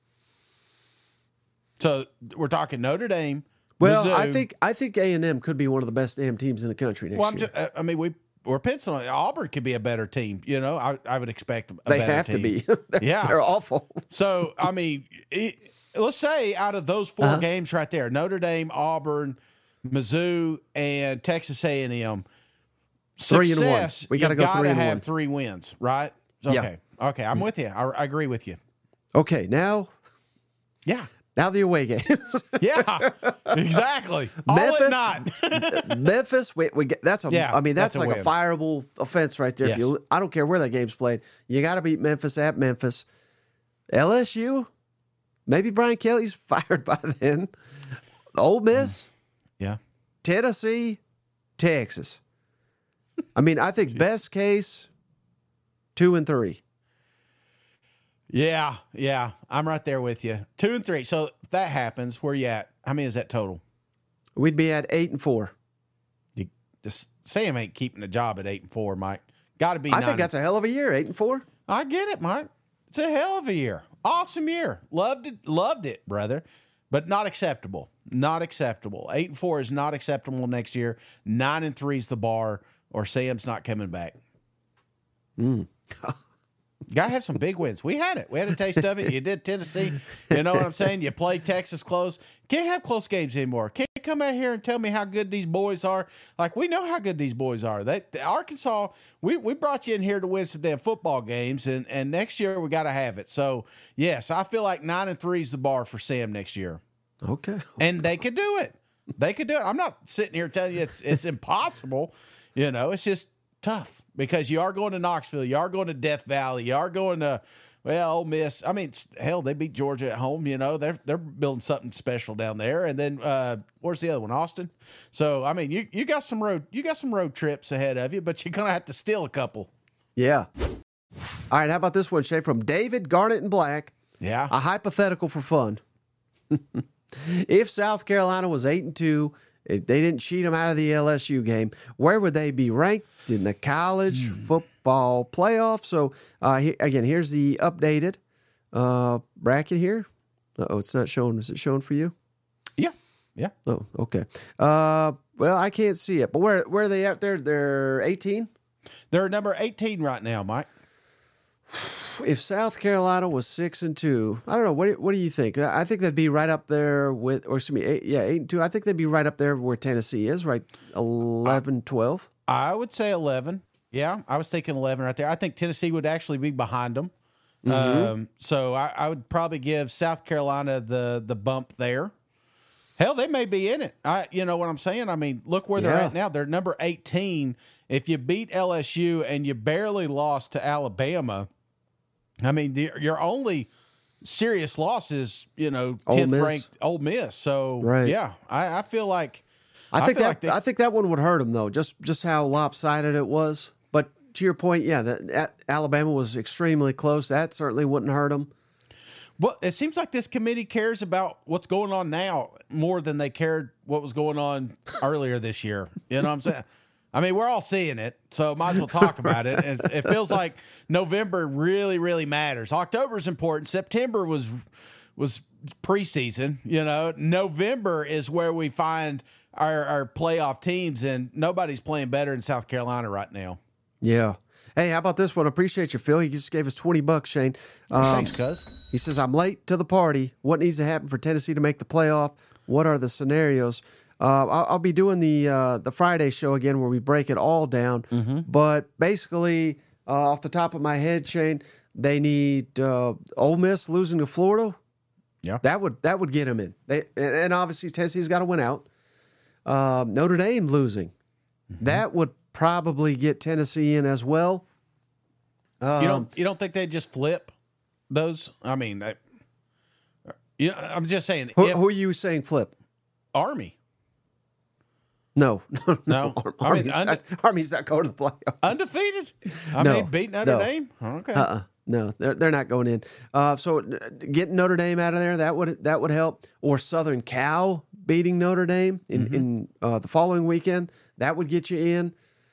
So we're talking Notre Dame. Well, Mizzou. I think A&M could be one of the best damn teams in the country next year. We're penciling. Auburn could be a better team. You know, I would expect a they better have team. to be. Yeah, they're awful. So I mean, let's say out of those 4 games right there, Notre Dame, Auburn, Mizzou, and Texas A&M, 3-1. We got to go 3-1. Have 3 wins, right? Okay, okay, I'm with you. I agree with you. Okay, now the away games. Yeah, exactly. Memphis, not. Memphis. That's a like win. a fireable offense right there. Yes. I don't care where that game's played. You got to beat Memphis at Memphis. LSU. Maybe Brian Kelly's fired by then. Ole Miss. Yeah. Tennessee. Texas. I mean, I think best case 2-3. Yeah, I'm right there with you. 2 and 3. So if that happens, where you at? How many is that total? We'd be at 8-4. Sam ain't keeping the job at 8-4, Mike. Got to be. I think that's a hell of a year. 8-4. I get it, Mike. It's a hell of a year. Awesome year. Loved it, brother. But not acceptable. Not acceptable. 8-4 is not acceptable next year. 9-3 is the bar, or Sam's not coming back. Got to have some big wins. We had it. We had a taste of it. You did Tennessee. You know what I'm saying? You played Texas close. Can't have close games anymore. Can't come out here and tell me how good these boys are. Like, we know how good these boys are. Arkansas, we brought you in here to win some damn football games, and next year we got to have it. So, yes, I feel like 9-3 is the bar for Sam next year. Okay. And they could do it. They could do it. I'm not sitting here telling you it's impossible. You know, it's just tough because you are going to Knoxville. You are going to Death Valley. You are going to, well, Ole Miss. I mean, hell, they beat Georgia at home. You know, they're building something special down there. And then where's the other one? Austin. So, I mean, you got some road trips ahead of you, but you're going to have to steal a couple. Yeah. All right. How about this one, Shay, from David Garnett and Black? Yeah. A hypothetical for fun. If South Carolina was 8-2, if they didn't cheat them out of the LSU game, where would they be ranked in the college football playoff? So, here's the updated bracket here. Uh-oh, it's not showing. Is it showing for you? Yeah. Yeah. Oh, okay. Well, I can't see it, but where are they at there? They're 18? They're number 18 right now, Mike. If South Carolina was 6-2, I don't know. What do you think? I think they'd be right up there with, or excuse me, 8-2. I think they'd be right up there where Tennessee is, right? 11, 12. I would say 11. Yeah, I was thinking 11 right there. I think Tennessee would actually be behind them. So I would probably give South Carolina the bump there. Hell, they may be in it. You know what I'm saying? I mean, look where they're at now. They're number 18. If you beat LSU and you barely lost to Alabama, I mean, your only serious loss is, 10th ranked Ole Miss. So, yeah, I feel like I think that one would hurt them though. Just how lopsided it was. But to your point, yeah, Alabama was extremely close. That certainly wouldn't hurt them. Well, it seems like this committee cares about what's going on now more than they cared what was going on earlier this year. You know what I'm saying? I mean, we're all seeing it, so might as well talk about it. And it feels like November really, really matters. October's important. September was preseason. November is where we find our playoff teams, and nobody's playing better in South Carolina right now. Yeah. Hey, how about this one? Appreciate you, Phil. He just gave us $20, Shane. Thanks, cuz. He says, I'm late to the party. What needs to happen for Tennessee to make the playoff? What are the scenarios? I'll be doing the Friday show again where we break it all down. But basically, off the top of my head, Shane, they need Ole Miss losing to Florida. Yeah, that would get them in. And obviously Tennessee's got to win out. Notre Dame losing, that would probably get Tennessee in as well. You don't think they just flip those? I mean, I'm just saying. Who are you saying flip? Army. No. Army's not going to the playoff. Undefeated? I mean, beat Notre Dame? Okay. No, they're not going in. So getting Notre Dame out of there, that would help. Or Southern Cal beating Notre Dame in the following weekend, that would get you in.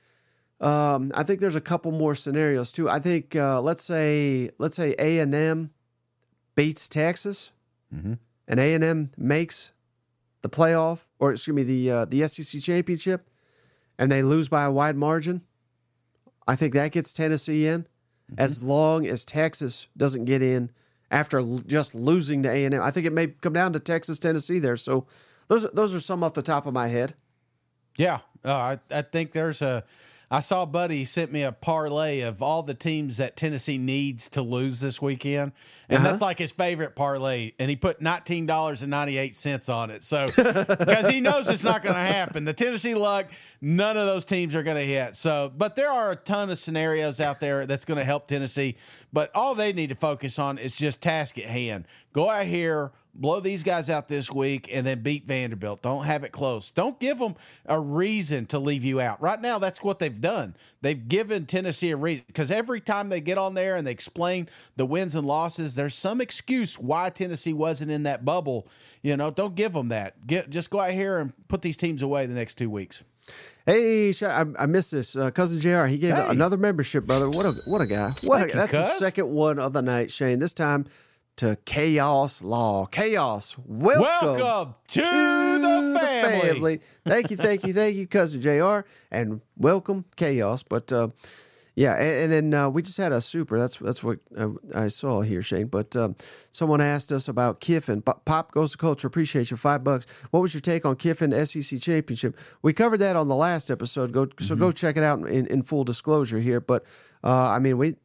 I think there's a couple more scenarios too. I think let's say A&M beats Texas, and A&M makes the playoff, or excuse me, the SEC championship, and they lose by a wide margin. I think that gets Tennessee in, as long as Texas doesn't get in after just losing to A&M. I think it may come down to Texas, Tennessee there. So those are some off the top of my head. Yeah, I think there's I saw Buddy sent me a parlay of all the teams that Tennessee needs to lose this weekend. And that's like his favorite parlay. And he put $19.98 on it. So, because he knows it's not going to happen. The Tennessee luck, none of those teams are going to hit. So, but there are a ton of scenarios out there that's going to help Tennessee. But all they need to focus on is just task at hand. Go out here, blow these guys out this week, and then beat Vanderbilt. Don't have it close. Don't give them a reason to leave you out. Right now, that's what they've done. They've given Tennessee a reason, because every time they get on there and they explain the wins and losses, there's some excuse why Tennessee wasn't in that bubble. Don't give them that. Just go out here and put these teams away the next 2 weeks. Hey, I missed this. Cousin JR, he gave another membership, brother. What a guy. That's the second one of the night, Shane. This time to Chaos Law. Chaos, welcome to the family. Thank you, Cousin JR, and welcome, Chaos. But, yeah, and then we just had a super. That's what I saw here, Shane. But someone asked us about Kiffin. Pop Goes to Culture. Appreciate you. $5. What was your take on Kiffin SEC championship? We covered that on the last episode. Go check it out in full disclosure here. But we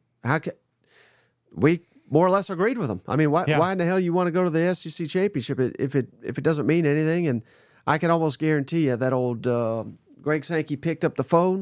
more or less agreed with him. I mean, why in the hell you want to go to the SEC championship if it doesn't mean anything? And I can almost guarantee you that old Greg Sankey picked up the phone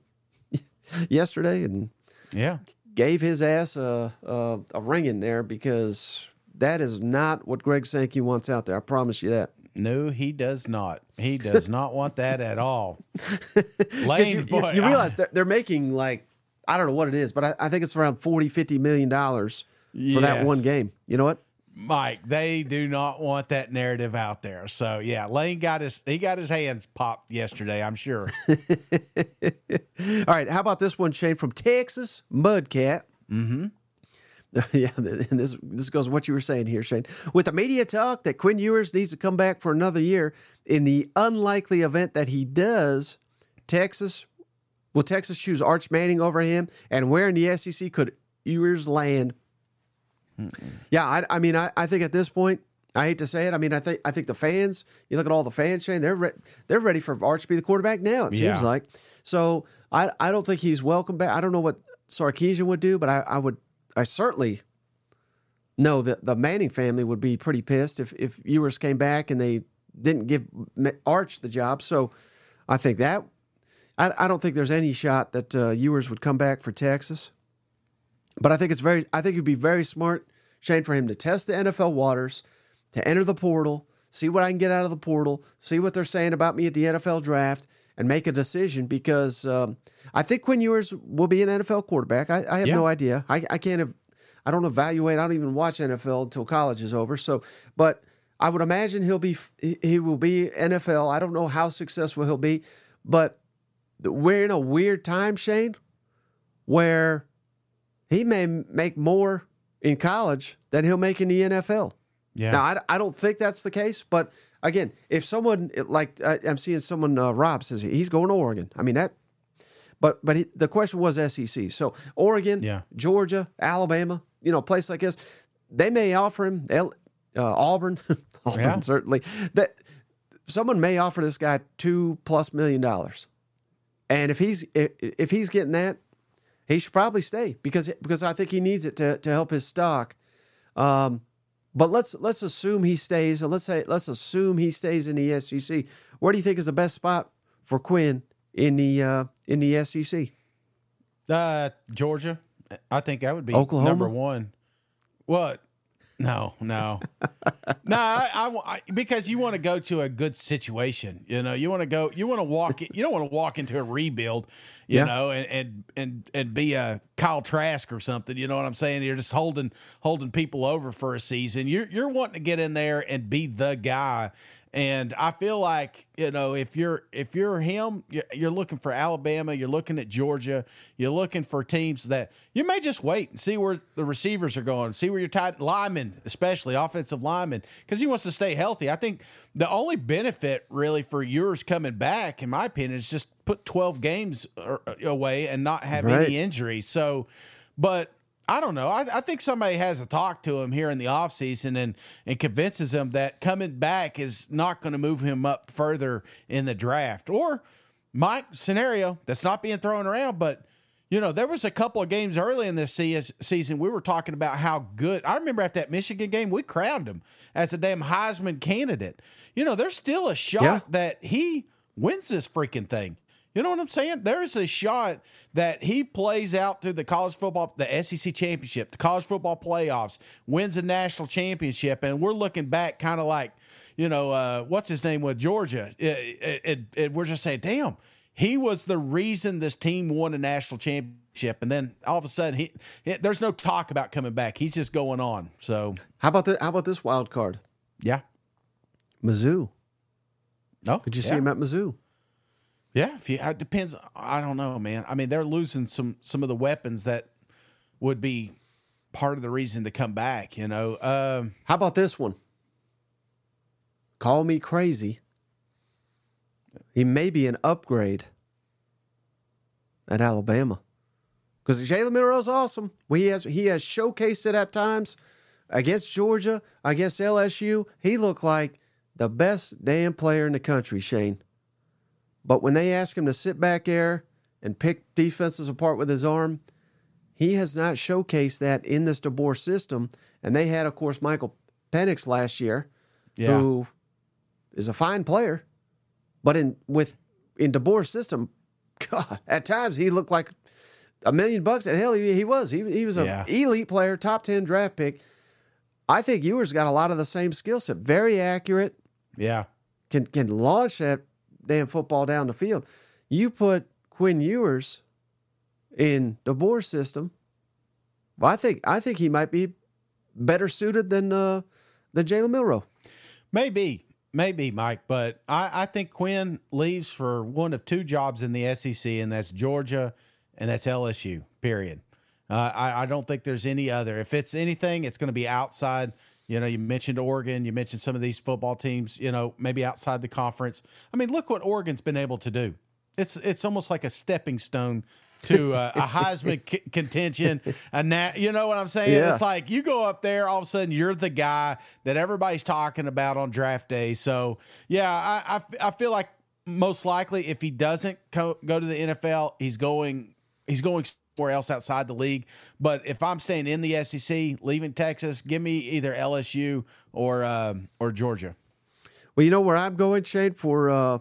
yesterday and gave his ass a ringing there, because that is not what Greg Sankey wants out there. I promise you that. No, he does not. He does not want that at all. Lane, you realize they're making, like, I don't know what it is, but I think it's around $40-50 million for that one game. You know what, Mike? They do not want that narrative out there. So yeah, Lane got his hands popped yesterday, I'm sure. All right, how about this one, Shane, from Texas Mudcat? Mm-hmm. Yeah, and this goes what you were saying here, Shane. With the media talk that Quinn Ewers needs to come back for another year, in the unlikely event that he does, will Texas choose Arch Manning over him? And where in the SEC could Ewers land? Yeah, I think at this point, I hate to say it. I mean, I think the fans. You look at all the fans, Shane. They're ready for Arch to be the quarterback now. It seems like. So I don't think he's welcome back. I don't know what Sarkisian would do, but I certainly know that the Manning family would be pretty pissed if Ewers came back and they didn't give Arch the job. So I think that I don't think there's any shot that Ewers would come back for Texas. But I think it'd be very smart, Shane, for him to test the NFL waters, to enter the portal, see what I can get out of the portal, see what they're saying about me at the NFL draft, and make a decision, because I think Quinn Ewers will be an NFL quarterback. I have no idea. I don't evaluate. I don't even watch NFL until college is over. So, but I would imagine he will be NFL. I don't know how successful he'll be, but we're in a weird time, Shane, where he may make more in college than he'll make in the NFL. Yeah. Now, I don't think that's the case, but again, if someone I'm seeing someone, Rob says he's going to Oregon. I mean that, but the question was SEC. So Oregon, Georgia, Alabama, place like this, they may offer him Auburn, certainly, that someone may offer this guy $2+ million, and if he's getting that, he should probably stay because I think he needs it to help his stock. But let's assume he stays, and let's assume he stays in the SEC. Where do you think is the best spot for Quinn in the SEC? Georgia. I think that would be Oklahoma? Number one. What? No. Because you want to go to a good situation. You want to walk. You don't want to walk into a rebuild. You know, and be a Kyle Trask or something. You know what I'm saying? You're just holding people over for a season. You're wanting to get in there and be the guy. And I feel like, if you're him, you're looking for Alabama, you're looking at Georgia, you're looking for teams that you may just wait and see where the receivers are going, see where your tight linemen, especially offensive linemen, because he wants to stay healthy. I think the only benefit really for yours coming back, in my opinion, is just put 12 games away and not have any injuries. So, but I don't know. I think somebody has to talk to him here in the offseason and convinces him that coming back is not going to move him up further in the draft. Or my scenario that's not being thrown around, but, there was a couple of games early in this season we were talking about how good. I remember after that Michigan game, we crowned him as a damn Heisman candidate. There's still a shot that he wins this freaking thing. You know what I'm saying? There's a shot that he plays out through the college football, the SEC championship, the college football playoffs, wins a national championship, and we're looking back kind of like, what's his name with Georgia? We're just saying, damn, he was the reason this team won a national championship. And then all of a sudden, there's no talk about coming back. He's just going on. So how about this wild card? Yeah. Mizzou. Oh, could you see him at Mizzou? Yeah, it depends. I don't know, man. I mean, they're losing some of the weapons that would be part of the reason to come back. How about this one? Call me crazy. He may be an upgrade at Alabama because Jalen Milroe's awesome. He has showcased it at times against Georgia, against LSU. He looked like the best damn player in the country, Shane. But when they ask him to sit back there and pick defenses apart with his arm, he has not showcased that in this DeBoer system. And they had, of course, Michael Penix last year, who is a fine player. But in DeBoer's system, God, at times he looked like $1 million. And hell, he was. He was an elite player, top 10 draft pick. I think Ewers got a lot of the same skill set. Very accurate. Yeah. Can launch that damn football down the field. You put Quinn Ewers in DeBoer's system, well, I think he might be better suited than Jalen Milroe. Maybe, Mike, but I think Quinn leaves for one of two jobs in the SEC, and that's Georgia and that's LSU, period. I don't think there's any other. If it's anything, it's going to be outside. You mentioned Oregon. You mentioned some of these football teams, maybe outside the conference. I mean, look what Oregon's been able to do. It's almost like a stepping stone to a Heisman contention. You know what I'm saying? Yeah. It's like you go up there, all of a sudden you're the guy that everybody's talking about on draft day. So, yeah, I feel like most likely if he doesn't go to the NFL, he's going somewhere else outside the league. But if I'm staying in the SEC, leaving Texas, give me either LSU or Georgia. Well, you know where I'm going, Shane, for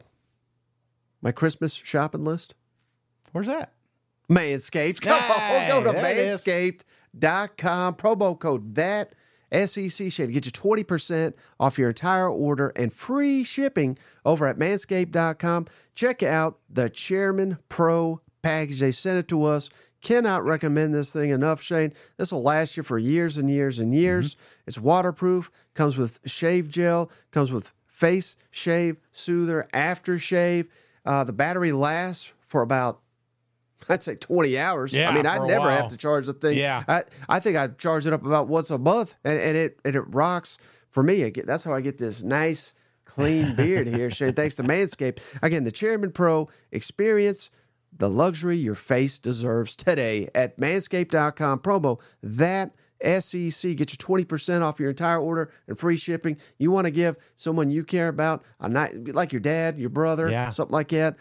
my Christmas shopping list? Where's that? Manscaped. Come on, go to manscaped.com. Promo code that SEC Shane. Get you 20% off your entire order and free shipping over at manscaped.com. Check out the Chairman Pro package. They sent it to us. Cannot recommend this thing enough, Shane. This will last you for years and years and years. Mm-hmm. It's waterproof, comes with shave gel, comes with face shave, soother, aftershave. The battery lasts for about, I'd say 20 hours. Yeah, I mean, I'd never have to charge the thing. Yeah. I think I'd charge it up about once a month, and it rocks for me. That's how I get this nice, clean beard here, Shane, thanks to Manscaped. Again, the Chairman Pro experience, the luxury your face deserves today at manscaped.com. Promo that SEC. Get you 20% off your entire order and free shipping. You want to give someone you care about a night, like your dad, your brother, something like that.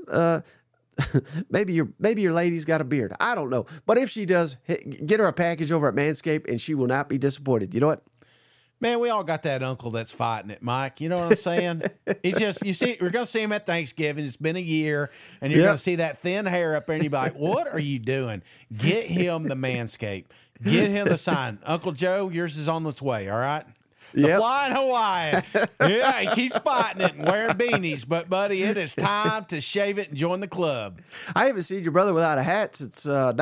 Maybe your lady's got a beard. I don't know. But if she does, get her a package over at Manscaped and she will not be disappointed. You know what? Man, we all got that uncle that's fighting it, Mike. You know what I'm saying? We're going to see him at Thanksgiving. It's been a year, and you're going to see that thin hair up there, and you'll be like, what are you doing? Get him the Manscaped. Get him the sign. Uncle Joe, yours is on its way, all right? The Flying Hawaiian. Yeah, he keeps fighting it and wearing beanies. But, buddy, it is time to shave it and join the club. I haven't seen your brother without a hat since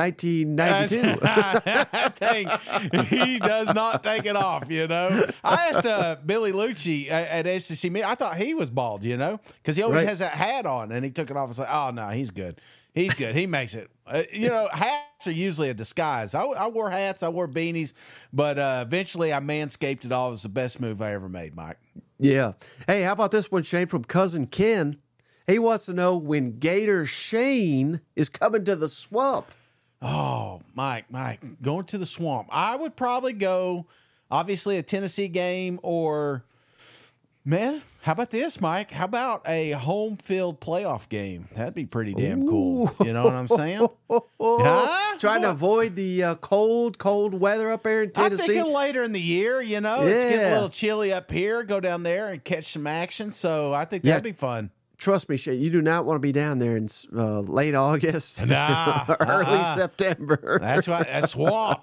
1992. He does not take it off, I asked Billy Lucci at SEC Media. I thought he was bald, because he always has that hat on. And he took it off and said, oh, no, he's good. He's good. He makes it. Hats are usually a disguise. I wore hats. I wore beanies. But eventually I manscaped it all. It was the best move I ever made, Mike. Yeah. Hey, how about this one, Shane, from Cousin Ken? He wants to know when Gator Shane is coming to the swamp. Oh, Mike, going to the swamp. I would probably go, obviously, a Tennessee game or... Man, how about this, Mike? How about a home field playoff game? That'd be pretty damn cool. You know what I'm saying? Huh? Trying to avoid the cold weather up there in Tennessee. I'm thinking later in the year, It's getting a little chilly up here. Go down there and catch some action. So I think that'd be fun. trust me, Shane, you do not want to be down there in late August, Nah, early September. That's why that's swamp,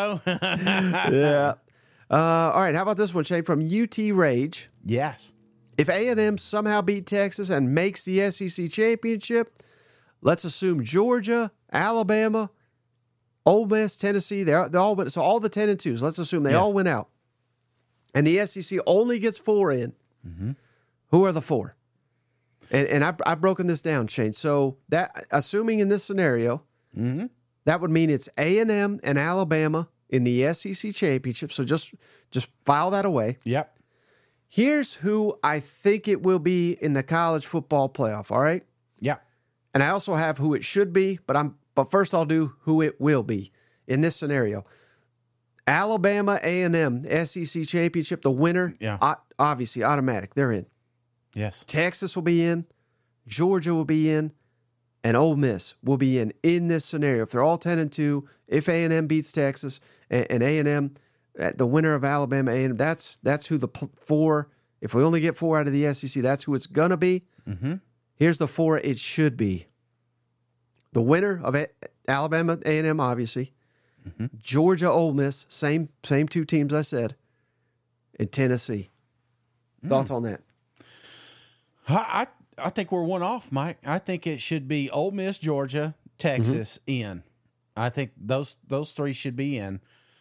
Yeah. All right. How about this one, Shane, from UT Rage? Yes. If A&M somehow beat Texas and makes the SEC championship, let's assume Georgia, Alabama, Ole Miss, Tennessee, they all went. So all the 10 and 2s, let's assume they all went out. And the SEC only gets 4 in. Mm-hmm. Who are the 4? And I've broken this down, Shane. So that, assuming in this scenario, that would mean it's A&M and Alabama in the SEC championship. So just file that away. Yep. Here's who I think it will be in the college football playoff. All right. Yeah. And I also have who it should be, but first I'll do who it will be in this scenario. Alabama, A&M, SEC championship, the winner, obviously automatic. They're in. Yes. Texas will be in, Georgia will be in, and Ole Miss will be in this scenario. If they're all 10 and 2, if A&M beats Texas and A&M, the winner of Alabama, A&M, that's who the 4. If we only get 4 out of the SEC, that's who it's gonna be. Mm-hmm. Here's the 4 it should be. The winner of Alabama, A&M, obviously. Mm-hmm. Georgia, Ole Miss, same 2 teams I said, and Tennessee. Thoughts on that? I think we're one off, Mike. I think it should be Ole Miss, Georgia, Texas in. I think those 3 should be in.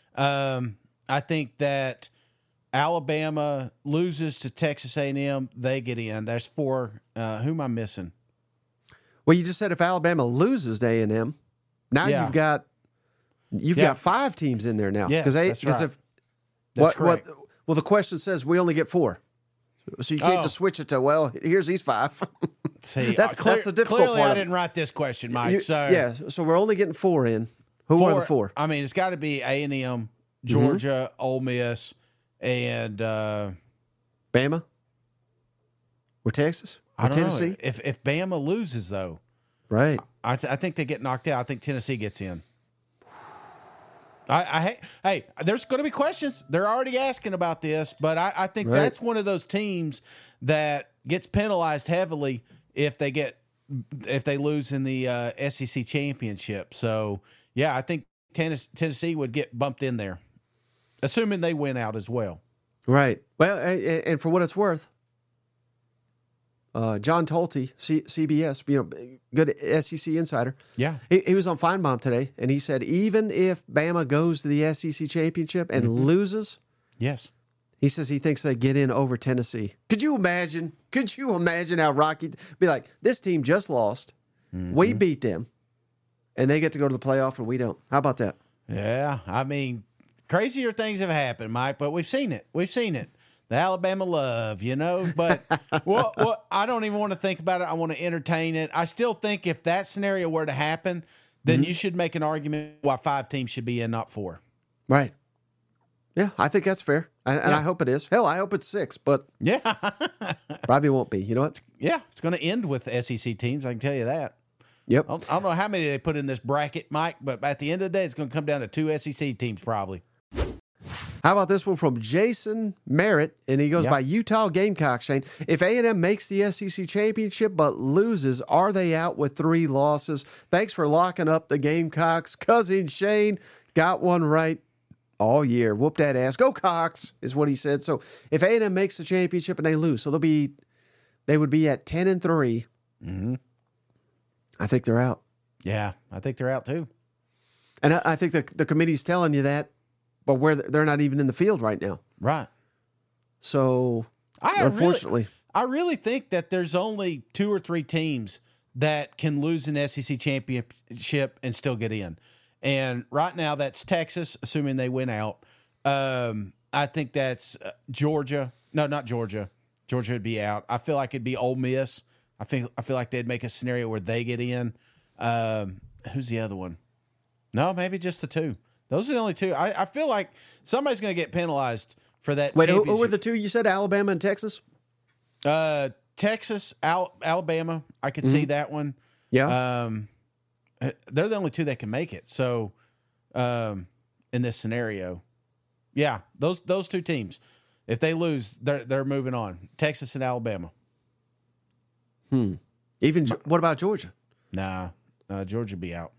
I think that Alabama loses to Texas A&M, they get in. There's 4. Who am I missing? Well, you just said if Alabama loses to A&M, now you've got 5 teams in there now. Yes, that's right. That's correct. Well, the question says we only get 4. So you can't just switch it to, well, here's these 5. See, that's the difficult clearly part. I didn't write this question, Mike. So we're only getting 4 in. Who are the 4? I mean, it's got to be A&M, Georgia, Ole Miss, and Bama or Texas or Tennessee. Know. If Bama loses, though, right? I think they get knocked out. I think Tennessee gets in. Hey, there's going to be questions. They're already asking about this, but I think that's one of those teams that gets penalized heavily if they lose in the SEC championship. So yeah, I think Tennessee would get bumped in there, assuming they win out as well. Right. Well, and for what it's worth, John Tolte, CBS, good SEC insider. Yeah. He was on Feinbaum today, and he said even if Bama goes to the SEC championship and loses, yes, he says he thinks they get in over Tennessee. Could you imagine how Rocky be like, this team just lost, we beat them, and they get to go to the playoff and we don't? How about that? Yeah, I mean, crazier things have happened, Mike, but we've seen it. The Alabama love, but well, I don't even want to think about it. I want to entertain it. I still think if that scenario were to happen, then you should make an argument why 5 teams should be in, not 4. Right. Yeah, I think that's fair. And I hope it is. Hell, I hope it's 6, but probably won't be. You know what? Yeah, it's going to end with SEC teams. I can tell you that. Yep. I don't know how many they put in this bracket, Mike, but at the end of the day, it's going to come down to 2 SEC teams probably. How about this one from Jason Merritt, and he goes by Utah Gamecocks, Shane. If A&M makes the SEC championship but loses, are they out with 3 losses? Thanks for locking up the Gamecocks. Cousin Shane got one right all year. Whoop that ass. Go Cox is what he said. So if A&M makes the championship and they lose, so they would be at 10 and 3. Mm-hmm. I think they're out. Yeah, I think they're out too. And I think the committee's telling you that, but where they're not even in the field right now. Right. So, unfortunately. I really think that there's only 2 or 3 teams that can lose an SEC championship and still get in. And right now that's Texas, assuming they win out. I think that's Georgia. No, not Georgia. Georgia would be out. I feel like it'd be Ole Miss. I feel like they'd make a scenario where they get in. Who's the other one? No, maybe just the 2. Those are the only 2. I feel like somebody's going to get penalized for that. Wait, who were the 2 you said? Alabama and Texas? Texas, Alabama. I could see that one. Yeah. They're the only 2 that can make it. So, in this scenario, yeah, those 2 teams, if they lose, they're moving on. Texas and Alabama. Even what about Georgia? Nah, Georgia be out.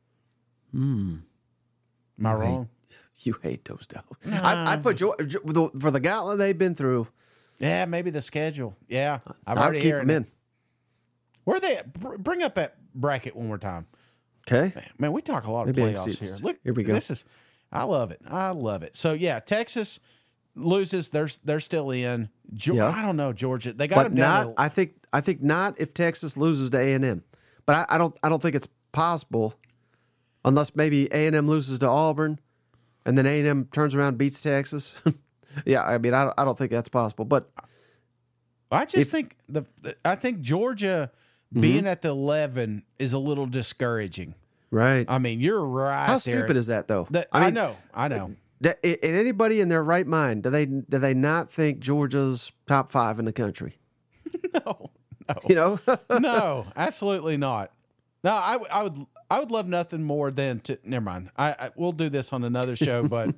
Am I wrong? You hate those dogs. I'd put Georgia for the gauntlet they've been through. Yeah, maybe the schedule. Yeah, I'd keep them in. Where are they at? Bring up that bracket one more time. Okay. Man, we talk a lot of playoffs here. Look, here we go. I love it. I love it. So yeah, Texas loses. They're still in. I don't know, Georgia. They got them down. I think not if Texas loses to A&M. But I don't think it's possible unless maybe A&M loses to Auburn and then A&M turns around and beats Texas. Yeah, I mean I don't think that's possible. But I just think I think Georgia being at the 11 is a little discouraging. Right. I mean, you're right. How stupid is that, though? I know. And anybody in their right mind, do they not think Georgia's top 5 in the country? No. You know? No, absolutely not. No, I would love nothing more than to. Never mind. We'll do this on another show, but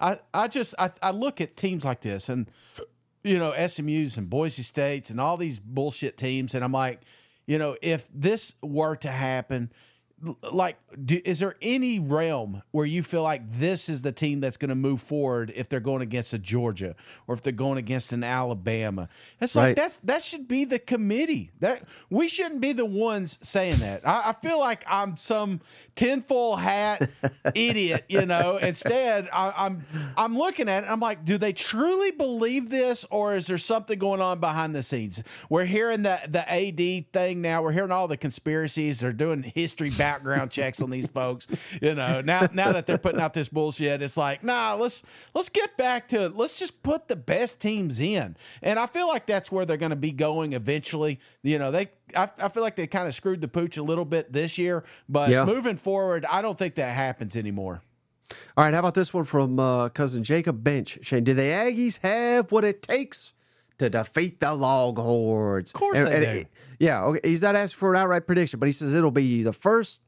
I look at teams like this and SMU's and Boise States and all these bullshit teams, and I'm like, if this were to happen. Like, is there any realm where you feel like this is the team that's going to move forward if they're going against a Georgia or if they're going against an Alabama? It's like that should be the committee. That we shouldn't be the ones saying that. I feel like I'm some tinfoil hat idiot, Instead, I'm looking at it. I'm like, do they truly believe this, or is there something going on behind the scenes? We're hearing the AD thing now. We're hearing all the conspiracies. They're doing history background checks on these folks. Now that they're putting out this bullshit, it's like, nah, let's get back to, let's just put the best teams in. And I feel like that's where they're going to be going eventually. I feel like they kind of screwed the pooch a little bit this year, but moving forward, I don't think that happens anymore. All right, how about this one from cousin Jacob Bench? Shane, do the Aggies have what it takes to defeat the Longhorns? Of course they do. Okay. He's not asking for an outright prediction, but he says it'll be the first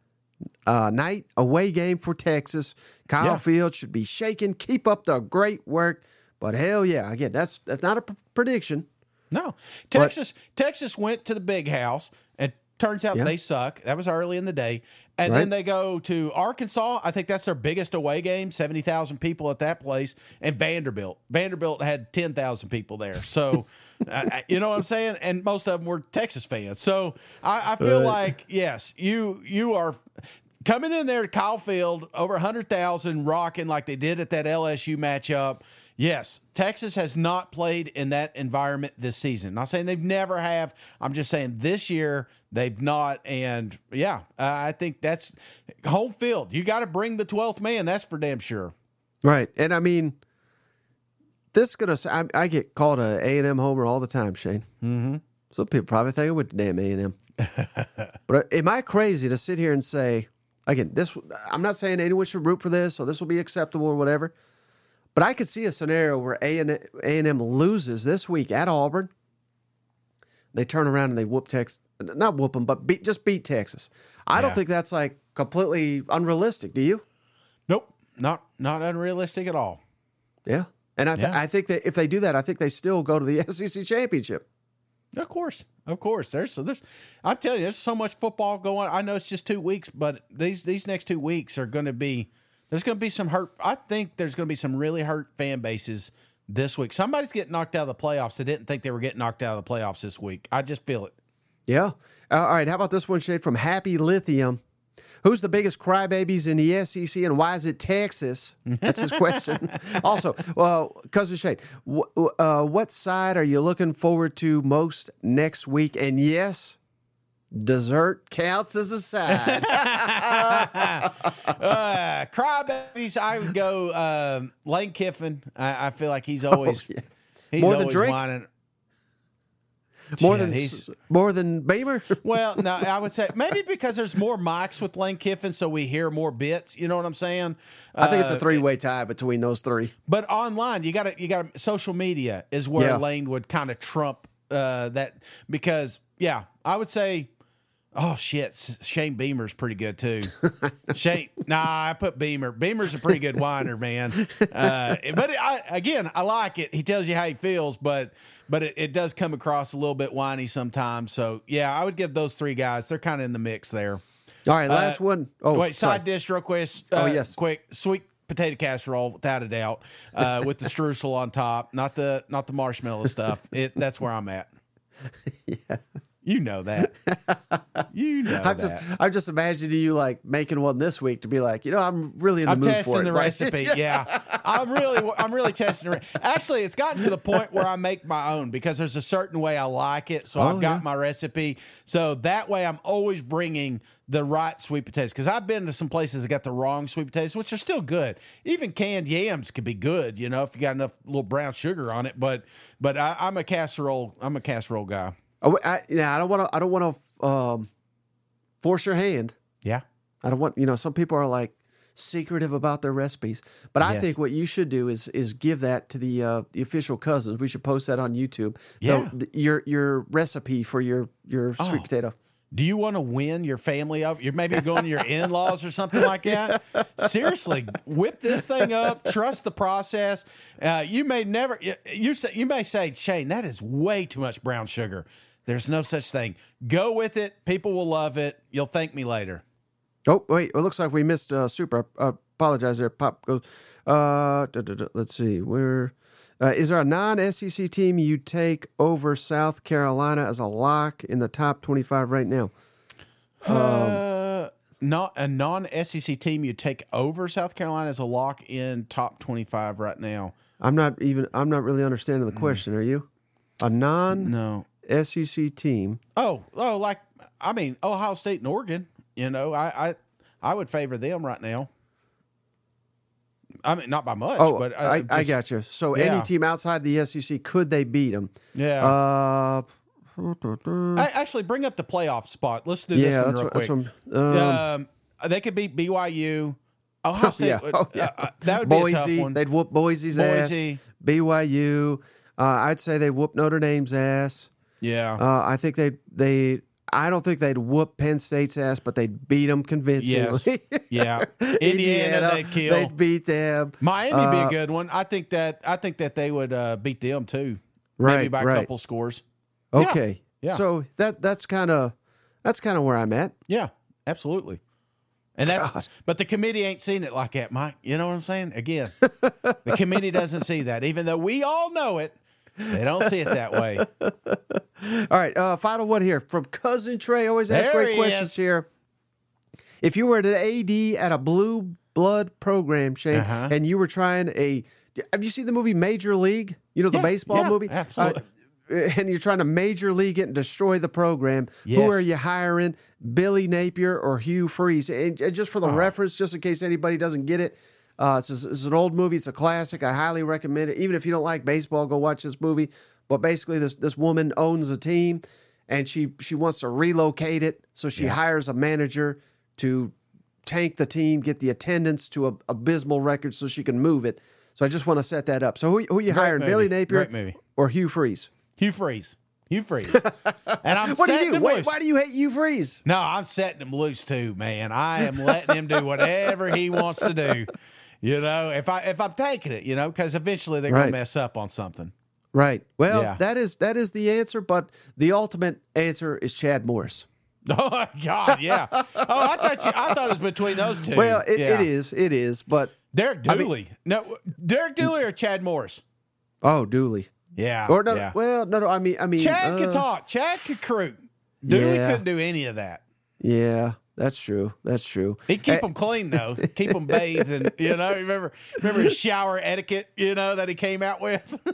night away game for Texas. Kyle Field should be shaking. Keep up the great work. But hell yeah, again, that's not a prediction. No. Texas went to the big house, and turns out they suck. That was early in the day. And then they go to Arkansas. I think that's their biggest away game, 70,000 people at that place. And Vanderbilt. Vanderbilt had 10,000 people there. So, you know what I'm saying? And most of them were Texas fans. So I feel like, yes, you are coming in there to Kyle Field, over 100,000, rocking like they did at that LSU matchup. Yes, Texas has not played in that environment this season. I'm not saying they've never have. I'm just saying this year they've not. And, I think that's home field. You got to bring the 12th man. That's for damn sure. Right. And, I mean, this is going to – I get called a A&M homer all the time, Shane. Mm-hmm. Some people probably think I went to damn A&M. But am I crazy to sit here and say, again, I'm not saying anyone should root for this or this will be acceptable or whatever. But I could see a scenario where A&M loses this week at Auburn. They turn around and they whoop Texas. Not whoop them, but just beat Texas. I don't think that's like completely unrealistic. Do you? Nope. Not unrealistic at all. Yeah. And I think that if they do that, I think they still go to the SEC championship. Of course. There's I'm telling you, there's so much football going on. I know it's just 2 weeks, but these next 2 weeks are going to be. There's going to be some hurt. I think there's going to be some really hurt fan bases this week. Somebody's getting knocked out of the playoffs that didn't think they were getting knocked out of the playoffs this week. I just feel it. Yeah. All right. How about this one, Shane, from Happy Lithium? Who's the biggest crybabies in the SEC, and why is it Texas? That's his question. Also, cousin Shane, what side are you looking forward to most next week? And yes, dessert counts as a side. Crybabies, I would go Lane Kiffin. I feel like he's always he's more always than drink? whining. More than Beamer? Well, no, I would say maybe because there's more mics with Lane Kiffin, so we hear more bits. You know what I'm saying? I think it's a 3-way tie between those three. But online, you got social media is where Lane would kind of trump that because I would say Oh shit, Shane Beamer's pretty good too. I put Beamer. Beamer's a pretty good whiner, man. I like it. He tells you how he feels, but it does come across a little bit whiny sometimes. So yeah, I would give those three guys. They're kind of in the mix there. All right, last one. Oh, wait, side dish real quick. Yes, quick, sweet potato casserole without a doubt, with the streusel on top, not the marshmallow stuff. That's where I'm at. Yeah. You know that. I'm just imagining you like making one this week to be like, I'm really in the mood for it. I'm testing the recipe. Yeah. I'm really testing it. Actually, it's gotten to the point where I make my own because there's a certain way I like it. So I've got my recipe. So that way I'm always bringing the right sweet potatoes, because I've been to some places that got the wrong sweet potatoes, which are still good. Even canned yams could be good, if you got enough little brown sugar on it. But I'm a casserole guy. Oh, I don't want to force your hand. Yeah. I don't want, some people are like secretive about their recipes, but I think what you should do is give that to the official cousins. We should post that on YouTube. Yeah. Your recipe for your sweet potato. Do you want to win your family up? You're maybe going to your in-laws or something like that. Seriously, whip this thing up. Trust the process. You may say, Shane, that is way too much brown sugar. There's no such thing. Go with it. People will love it. You'll thank me later. Oh, wait. It looks like we missed Super. Apologize there. Pop goes. Let's see. Is there a non-SEC team you take over South Carolina as a lock in the top 25 right now? Not a non-SEC team you take over South Carolina as a lock in top 25 right now. I'm not really understanding the question. Are you? SEC team. Ohio State and Oregon. I would favor them right now. I mean, not by much, but I got you. So any team outside the SEC, could they beat them? Yeah. Actually, bring up the playoff spot. Let's do this one real quick. They could beat BYU. Ohio State. That would be Boise, a tough one. They'd whoop Boise. Ass. BYU. I'd say they whoop Notre Dame's ass. Yeah. I think I don't think they'd whoop Penn State's ass, but they'd beat them convincingly. Yes. Yeah. Indiana, they'd kill. They'd beat them. Miami be a good one. I think that they would beat them too. Maybe by a couple scores. Okay. Yeah. So that's kind of where I'm at. Yeah, absolutely. And but the committee ain't seen it like that, Mike. You know what I'm saying? Again, the committee doesn't see that, even though we all know it. They don't see it that way. All right, final one here from Cousin Trey. Always ask great questions here. If you were an AD at a blue blood program, Shane, and you were trying have you seen the movie Major League? The baseball movie? Absolutely. And you're trying to Major League it and destroy the program. Yes. Who are you hiring? Billy Napier or Hugh Freeze? And just for the reference, just in case anybody doesn't get it, it's an old movie. It's a classic. I highly recommend it. Even if you don't like baseball, go watch this movie. But basically, this woman owns a team, and she wants to relocate it. So she hires a manager to tank the team, get the attendance to a abysmal record so she can move it. So I just want to set that up. So who you hiring, Billy Napier or Hugh Freeze? Hugh Freeze. And I'm what setting do you do? him Wait, loose. why do you hate Hugh Freeze? No, I'm setting him loose too, man. I am letting him do whatever he wants to do. If I'm taking it, because eventually they're going to mess up on something. Right. Well, that is the answer, but the ultimate answer is Chad Morris. Oh my God, yeah. Oh, I thought it was between those two. Well, it is, but Derek Dooley. Derek Dooley or Chad Morris? Oh, Dooley. Yeah. Or no, yeah. Well, no. I mean, Chad could talk. Chad could recruit. Dooley couldn't do any of that. Yeah, that's true. He'd keep them clean though. Keep them bathed, and remember his shower etiquette. That he came out with.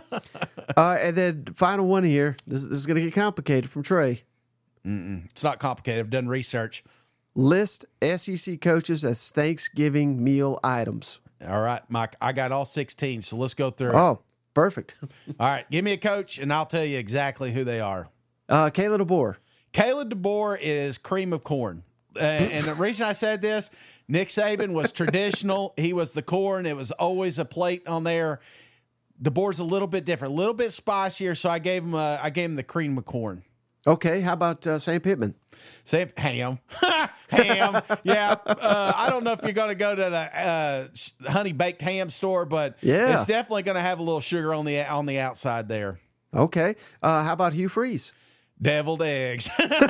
And then final one here. This is going to get complicated from Trey. It's not complicated. I've done research. List SEC coaches as Thanksgiving meal items. All right, Mike. I got all 16, so let's go through. Oh, perfect. All right, give me a coach, and I'll tell you exactly who they are. Kalen DeBoer. Kalen DeBoer is cream of corn. And the reason I said this, Nick Saban was traditional. He was the corn. It was always a plate on there. DeBoer's a little bit different, a little bit spicier, so I gave him the cream of corn. Okay, how about St. Pittman? Say ham. Ham. Yeah. I don't know if you're going to go to the honey baked ham store, but it's definitely going to have a little sugar on the outside there. Okay. How about Hugh Freeze? Deviled eggs.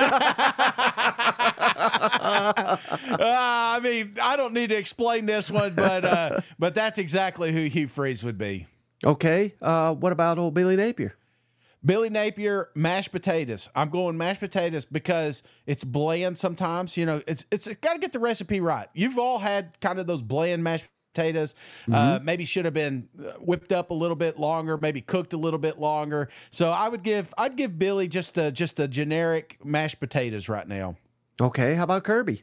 I mean, I don't need to explain this one, but that's exactly who Hugh Freeze would be. Okay. What about old Billy Napier? Billy Napier, mashed potatoes. I'm going mashed potatoes because it's bland sometimes. You know, it's got to get the recipe right. You've all had kind of those bland mashed potatoes. Maybe should have been whipped up a little bit longer, maybe cooked a little bit longer. So I'd give Billy just a generic mashed potatoes right now. Okay, how about Kirby?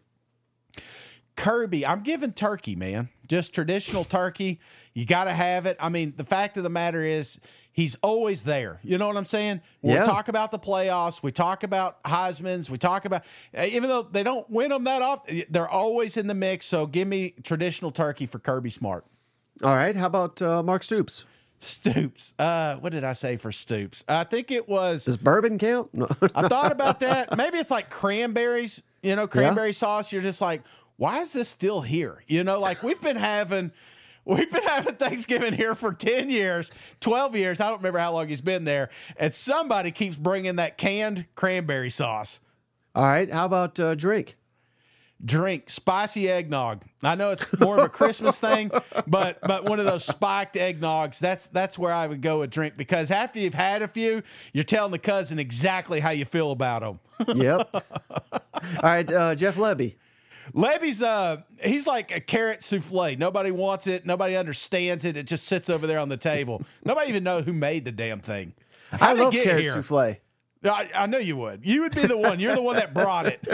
Kirby, I'm giving turkey, man. Just traditional turkey. You got to have it. I mean, the fact of the matter is he's always there. You know what I'm saying? We talk about the playoffs. We talk about Heisman's. We talk about, even though they don't win them that often, they're always in the mix. So give me traditional turkey for Kirby Smart. All right. How about Mark Stoops? Stoops. What did I say for Stoops? I think it was. Does bourbon count? No. I thought about that. Maybe it's like cranberries, cranberry sauce. You're just like, why is this still here? Like we've been having Thanksgiving here for 10 years, 12 years. I don't remember how long he's been there. And somebody keeps bringing that canned cranberry sauce. All right. How about drink? Drink spicy eggnog. I know it's more of a Christmas thing, but one of those spiked eggnogs, that's where I would go with drink, because after you've had a few, you're telling the cousin exactly how you feel about them. Yep. All right. Jeff Lebby. Levy's he's like a carrot souffle. Nobody wants it. Nobody understands it. It just sits over there on the table. Nobody even knows who made the damn thing. I love carrot souffle. I know you would. You would be the one. You're the one that brought it.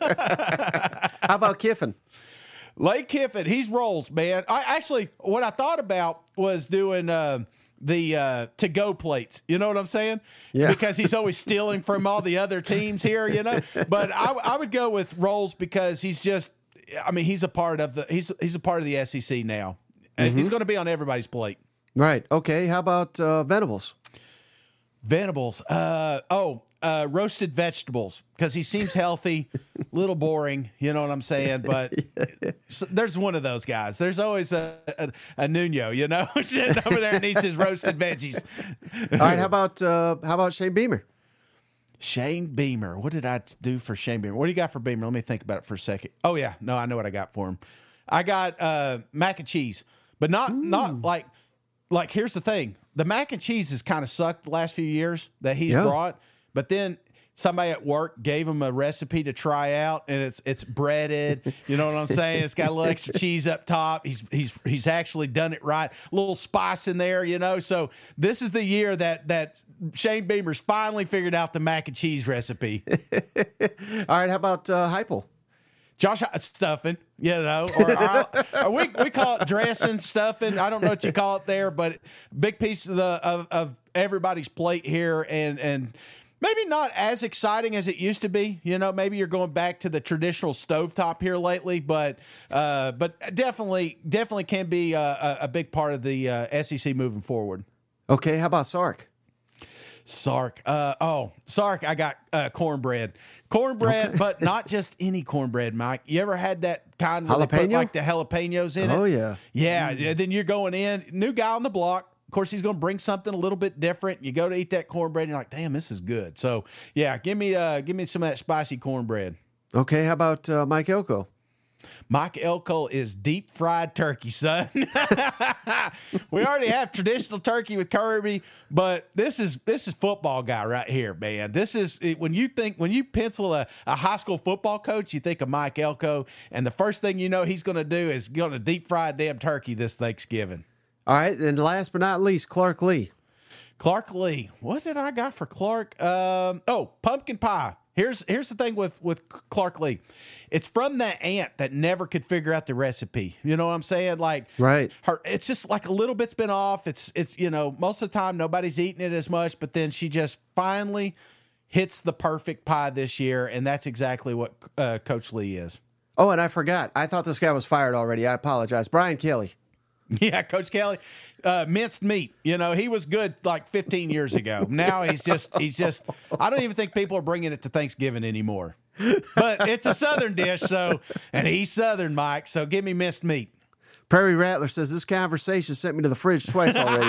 How about Kiffin? Lane Kiffin, he's rolls, man. What I thought about was doing the to-go plates. You know what I'm saying? Yeah. Because he's always stealing from all the other teams here, But I would go with Rolls because he's a part of he's a part of the SEC now. And he's going to be on everybody's plate. Right. Okay. How about Venables? Venables. Roasted vegetables, because he seems healthy, little boring, you know what I'm saying? But there's one of those guys. There's always a Nuno, sitting over there and eats his roasted veggies. All right, how about Shane Beamer? Shane Beamer. What did I do for Shane Beamer? What do you got for Beamer? Let me think about it for a second. Oh yeah, no, I know what I got for him. I got mac and cheese, but not like here's the thing. The mac and cheese has kind of sucked the last few years that he's brought. But then somebody at work gave him a recipe to try out, and it's breaded. You know what I'm saying? It's got a little extra cheese up top. He's actually done it right. A little spice in there, So this is the year that Shane Beamer's finally figured out the mac and cheese recipe. All right, how about Heupel? Josh stuffing, or we call it dressing, stuffing. I don't know what you call it there, but big piece of everybody's plate here, and maybe not as exciting as it used to be. Maybe you're going back to the traditional stovetop here lately, but definitely can be a big part of the SEC moving forward. Okay, how about Sark? Sark. Sark, I got cornbread. Cornbread, but not just any cornbread, Mike. You ever had that kind where they put like the jalapenos in it? Oh, yeah. Yeah, then you're going in, new guy on the block. Of course, he's going to bring something a little bit different. You go to eat that cornbread, and you're like, damn, this is good. So, yeah, give me some of that spicy cornbread. Okay, how about Mike Elko? Mike Elko is deep fried turkey, son. We already have traditional turkey with Kirby, but this is football guy right here, man. This is when you pencil a high school football coach, you think of Mike Elko, and the first thing you know he's going to do is going to deep fry a damn turkey this Thanksgiving. All right, and last but not least, Clark Lee. Clark Lee. What did I got for Clark? Pumpkin pie. Here's the thing with Clark Lee. It's from that aunt that never could figure out the recipe. You know what I'm saying? Like, right. It's just like a little bit's been off. It's most of the time nobody's eating it as much, but then she just finally hits the perfect pie this year, and that's exactly what Coach Lee is. Oh, and I forgot. I thought this guy was fired already. I apologize. Brian Kelly. Yeah, Coach Kelly, minced meat. You know, he was good like 15 years ago. Now he's just. I don't even think people are bringing it to Thanksgiving anymore. But it's a Southern dish, and he's Southern, Mike. So give me minced meat. Prairie Rattler says this conversation sent me to the fridge twice already.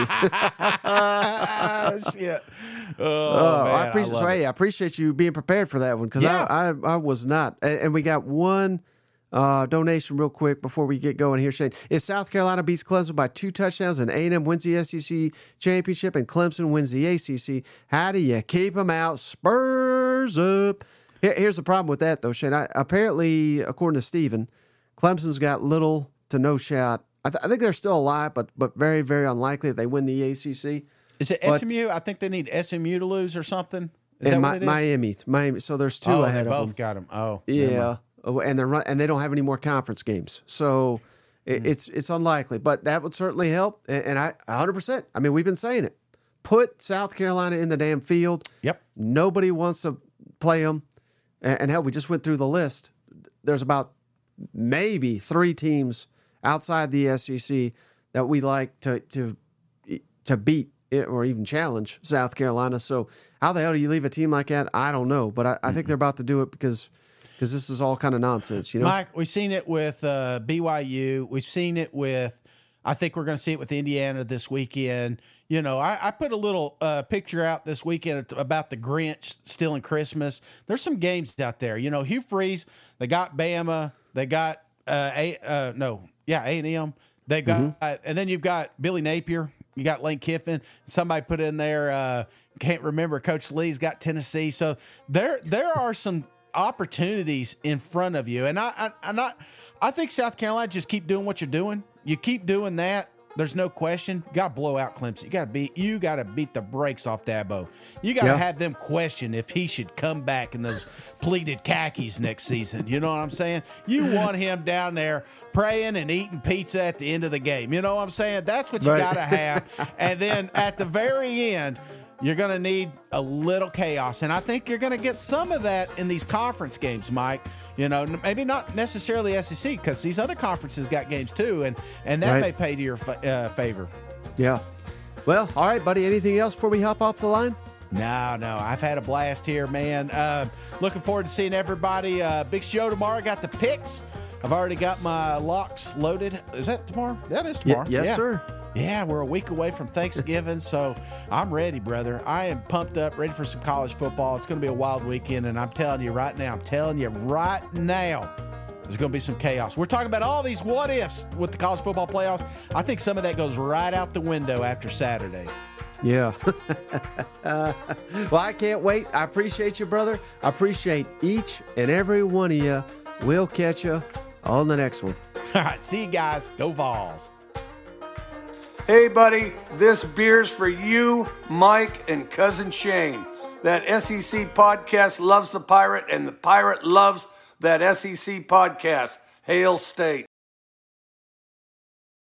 Shit. Man, I appreciate you being prepared for that one because I was not. And we got one donation real quick before we get going here, Shane. If South Carolina beats Clemson by 2 touchdowns and A&M wins the SEC championship and Clemson wins the ACC, how do you keep them out? Spurs up. Here's the problem with that, though, Shane. Apparently, according to Steven, Clemson's got little to no shot. I think they're still alive, but very, very unlikely that they win the ACC. Is it SMU? I think they need SMU to lose or something. Is and that what it is? Miami. So there's 2 ahead of them. Both got them. Oh, yeah. And they don't have any more conference games, so it's unlikely. But that would certainly help. And I 100%. I mean, we've been saying it. Put South Carolina in the damn field. Yep. Nobody wants to play them. And hell, we just went through the list. There's about maybe 3 teams outside the SEC that we like to beat or even challenge South Carolina. So how the hell do you leave a team like that? I don't know, but I think they're about to do it because this is all kind of nonsense, you know. Mike, we've seen it with BYU. We've seen it with. I think we're going to see it with Indiana this weekend. You know, I put a little picture out this weekend about the Grinch stealing Christmas. There's some games out there. You know, Hugh Freeze, they got Bama, they got A&M. They got, and then you've got Billy Napier. You got Lane Kiffin. Somebody put in there. Can't remember. Coach Lee's got Tennessee. So there are some opportunities in front of you, and I think South Carolina, just keep doing what you're doing. You keep doing that. There's no question. You got to blow out Clemson. You got to beat the brakes off Dabo. You got to have them question if he should come back in those pleated khakis next season. You know what I'm saying? You want him down there praying and eating pizza at the end of the game. You know what I'm saying? That's what you got to have. And then at the very end, you're going to need a little chaos. And I think you're going to get some of that in these conference games, Mike. You know, maybe not necessarily SEC because these other conferences got games too, and that may pay to your favor. Yeah. Well, all right, buddy. Anything else before we hop off the line? No. I've had a blast here, man. Looking forward to seeing everybody. Big show tomorrow. Got the picks. I've already got my locks loaded. Is that tomorrow? That is tomorrow. Yes, sir. Yeah, we're a week away from Thanksgiving, so I'm ready, brother. I am pumped up, ready for some college football. It's going to be a wild weekend, and I'm telling you right now, there's going to be some chaos. We're talking about all these what-ifs with the college football playoffs. I think some of that goes right out the window after Saturday. Yeah. Well, I can't wait. I appreciate you, brother. I appreciate each and every one of you. We'll catch you on the next one. All right, see you guys. Go Vols. Hey, buddy, this beer's for you, Mike, and Cousin Shane. That SEC podcast loves the Pirate, and the Pirate loves that SEC podcast. Hail State.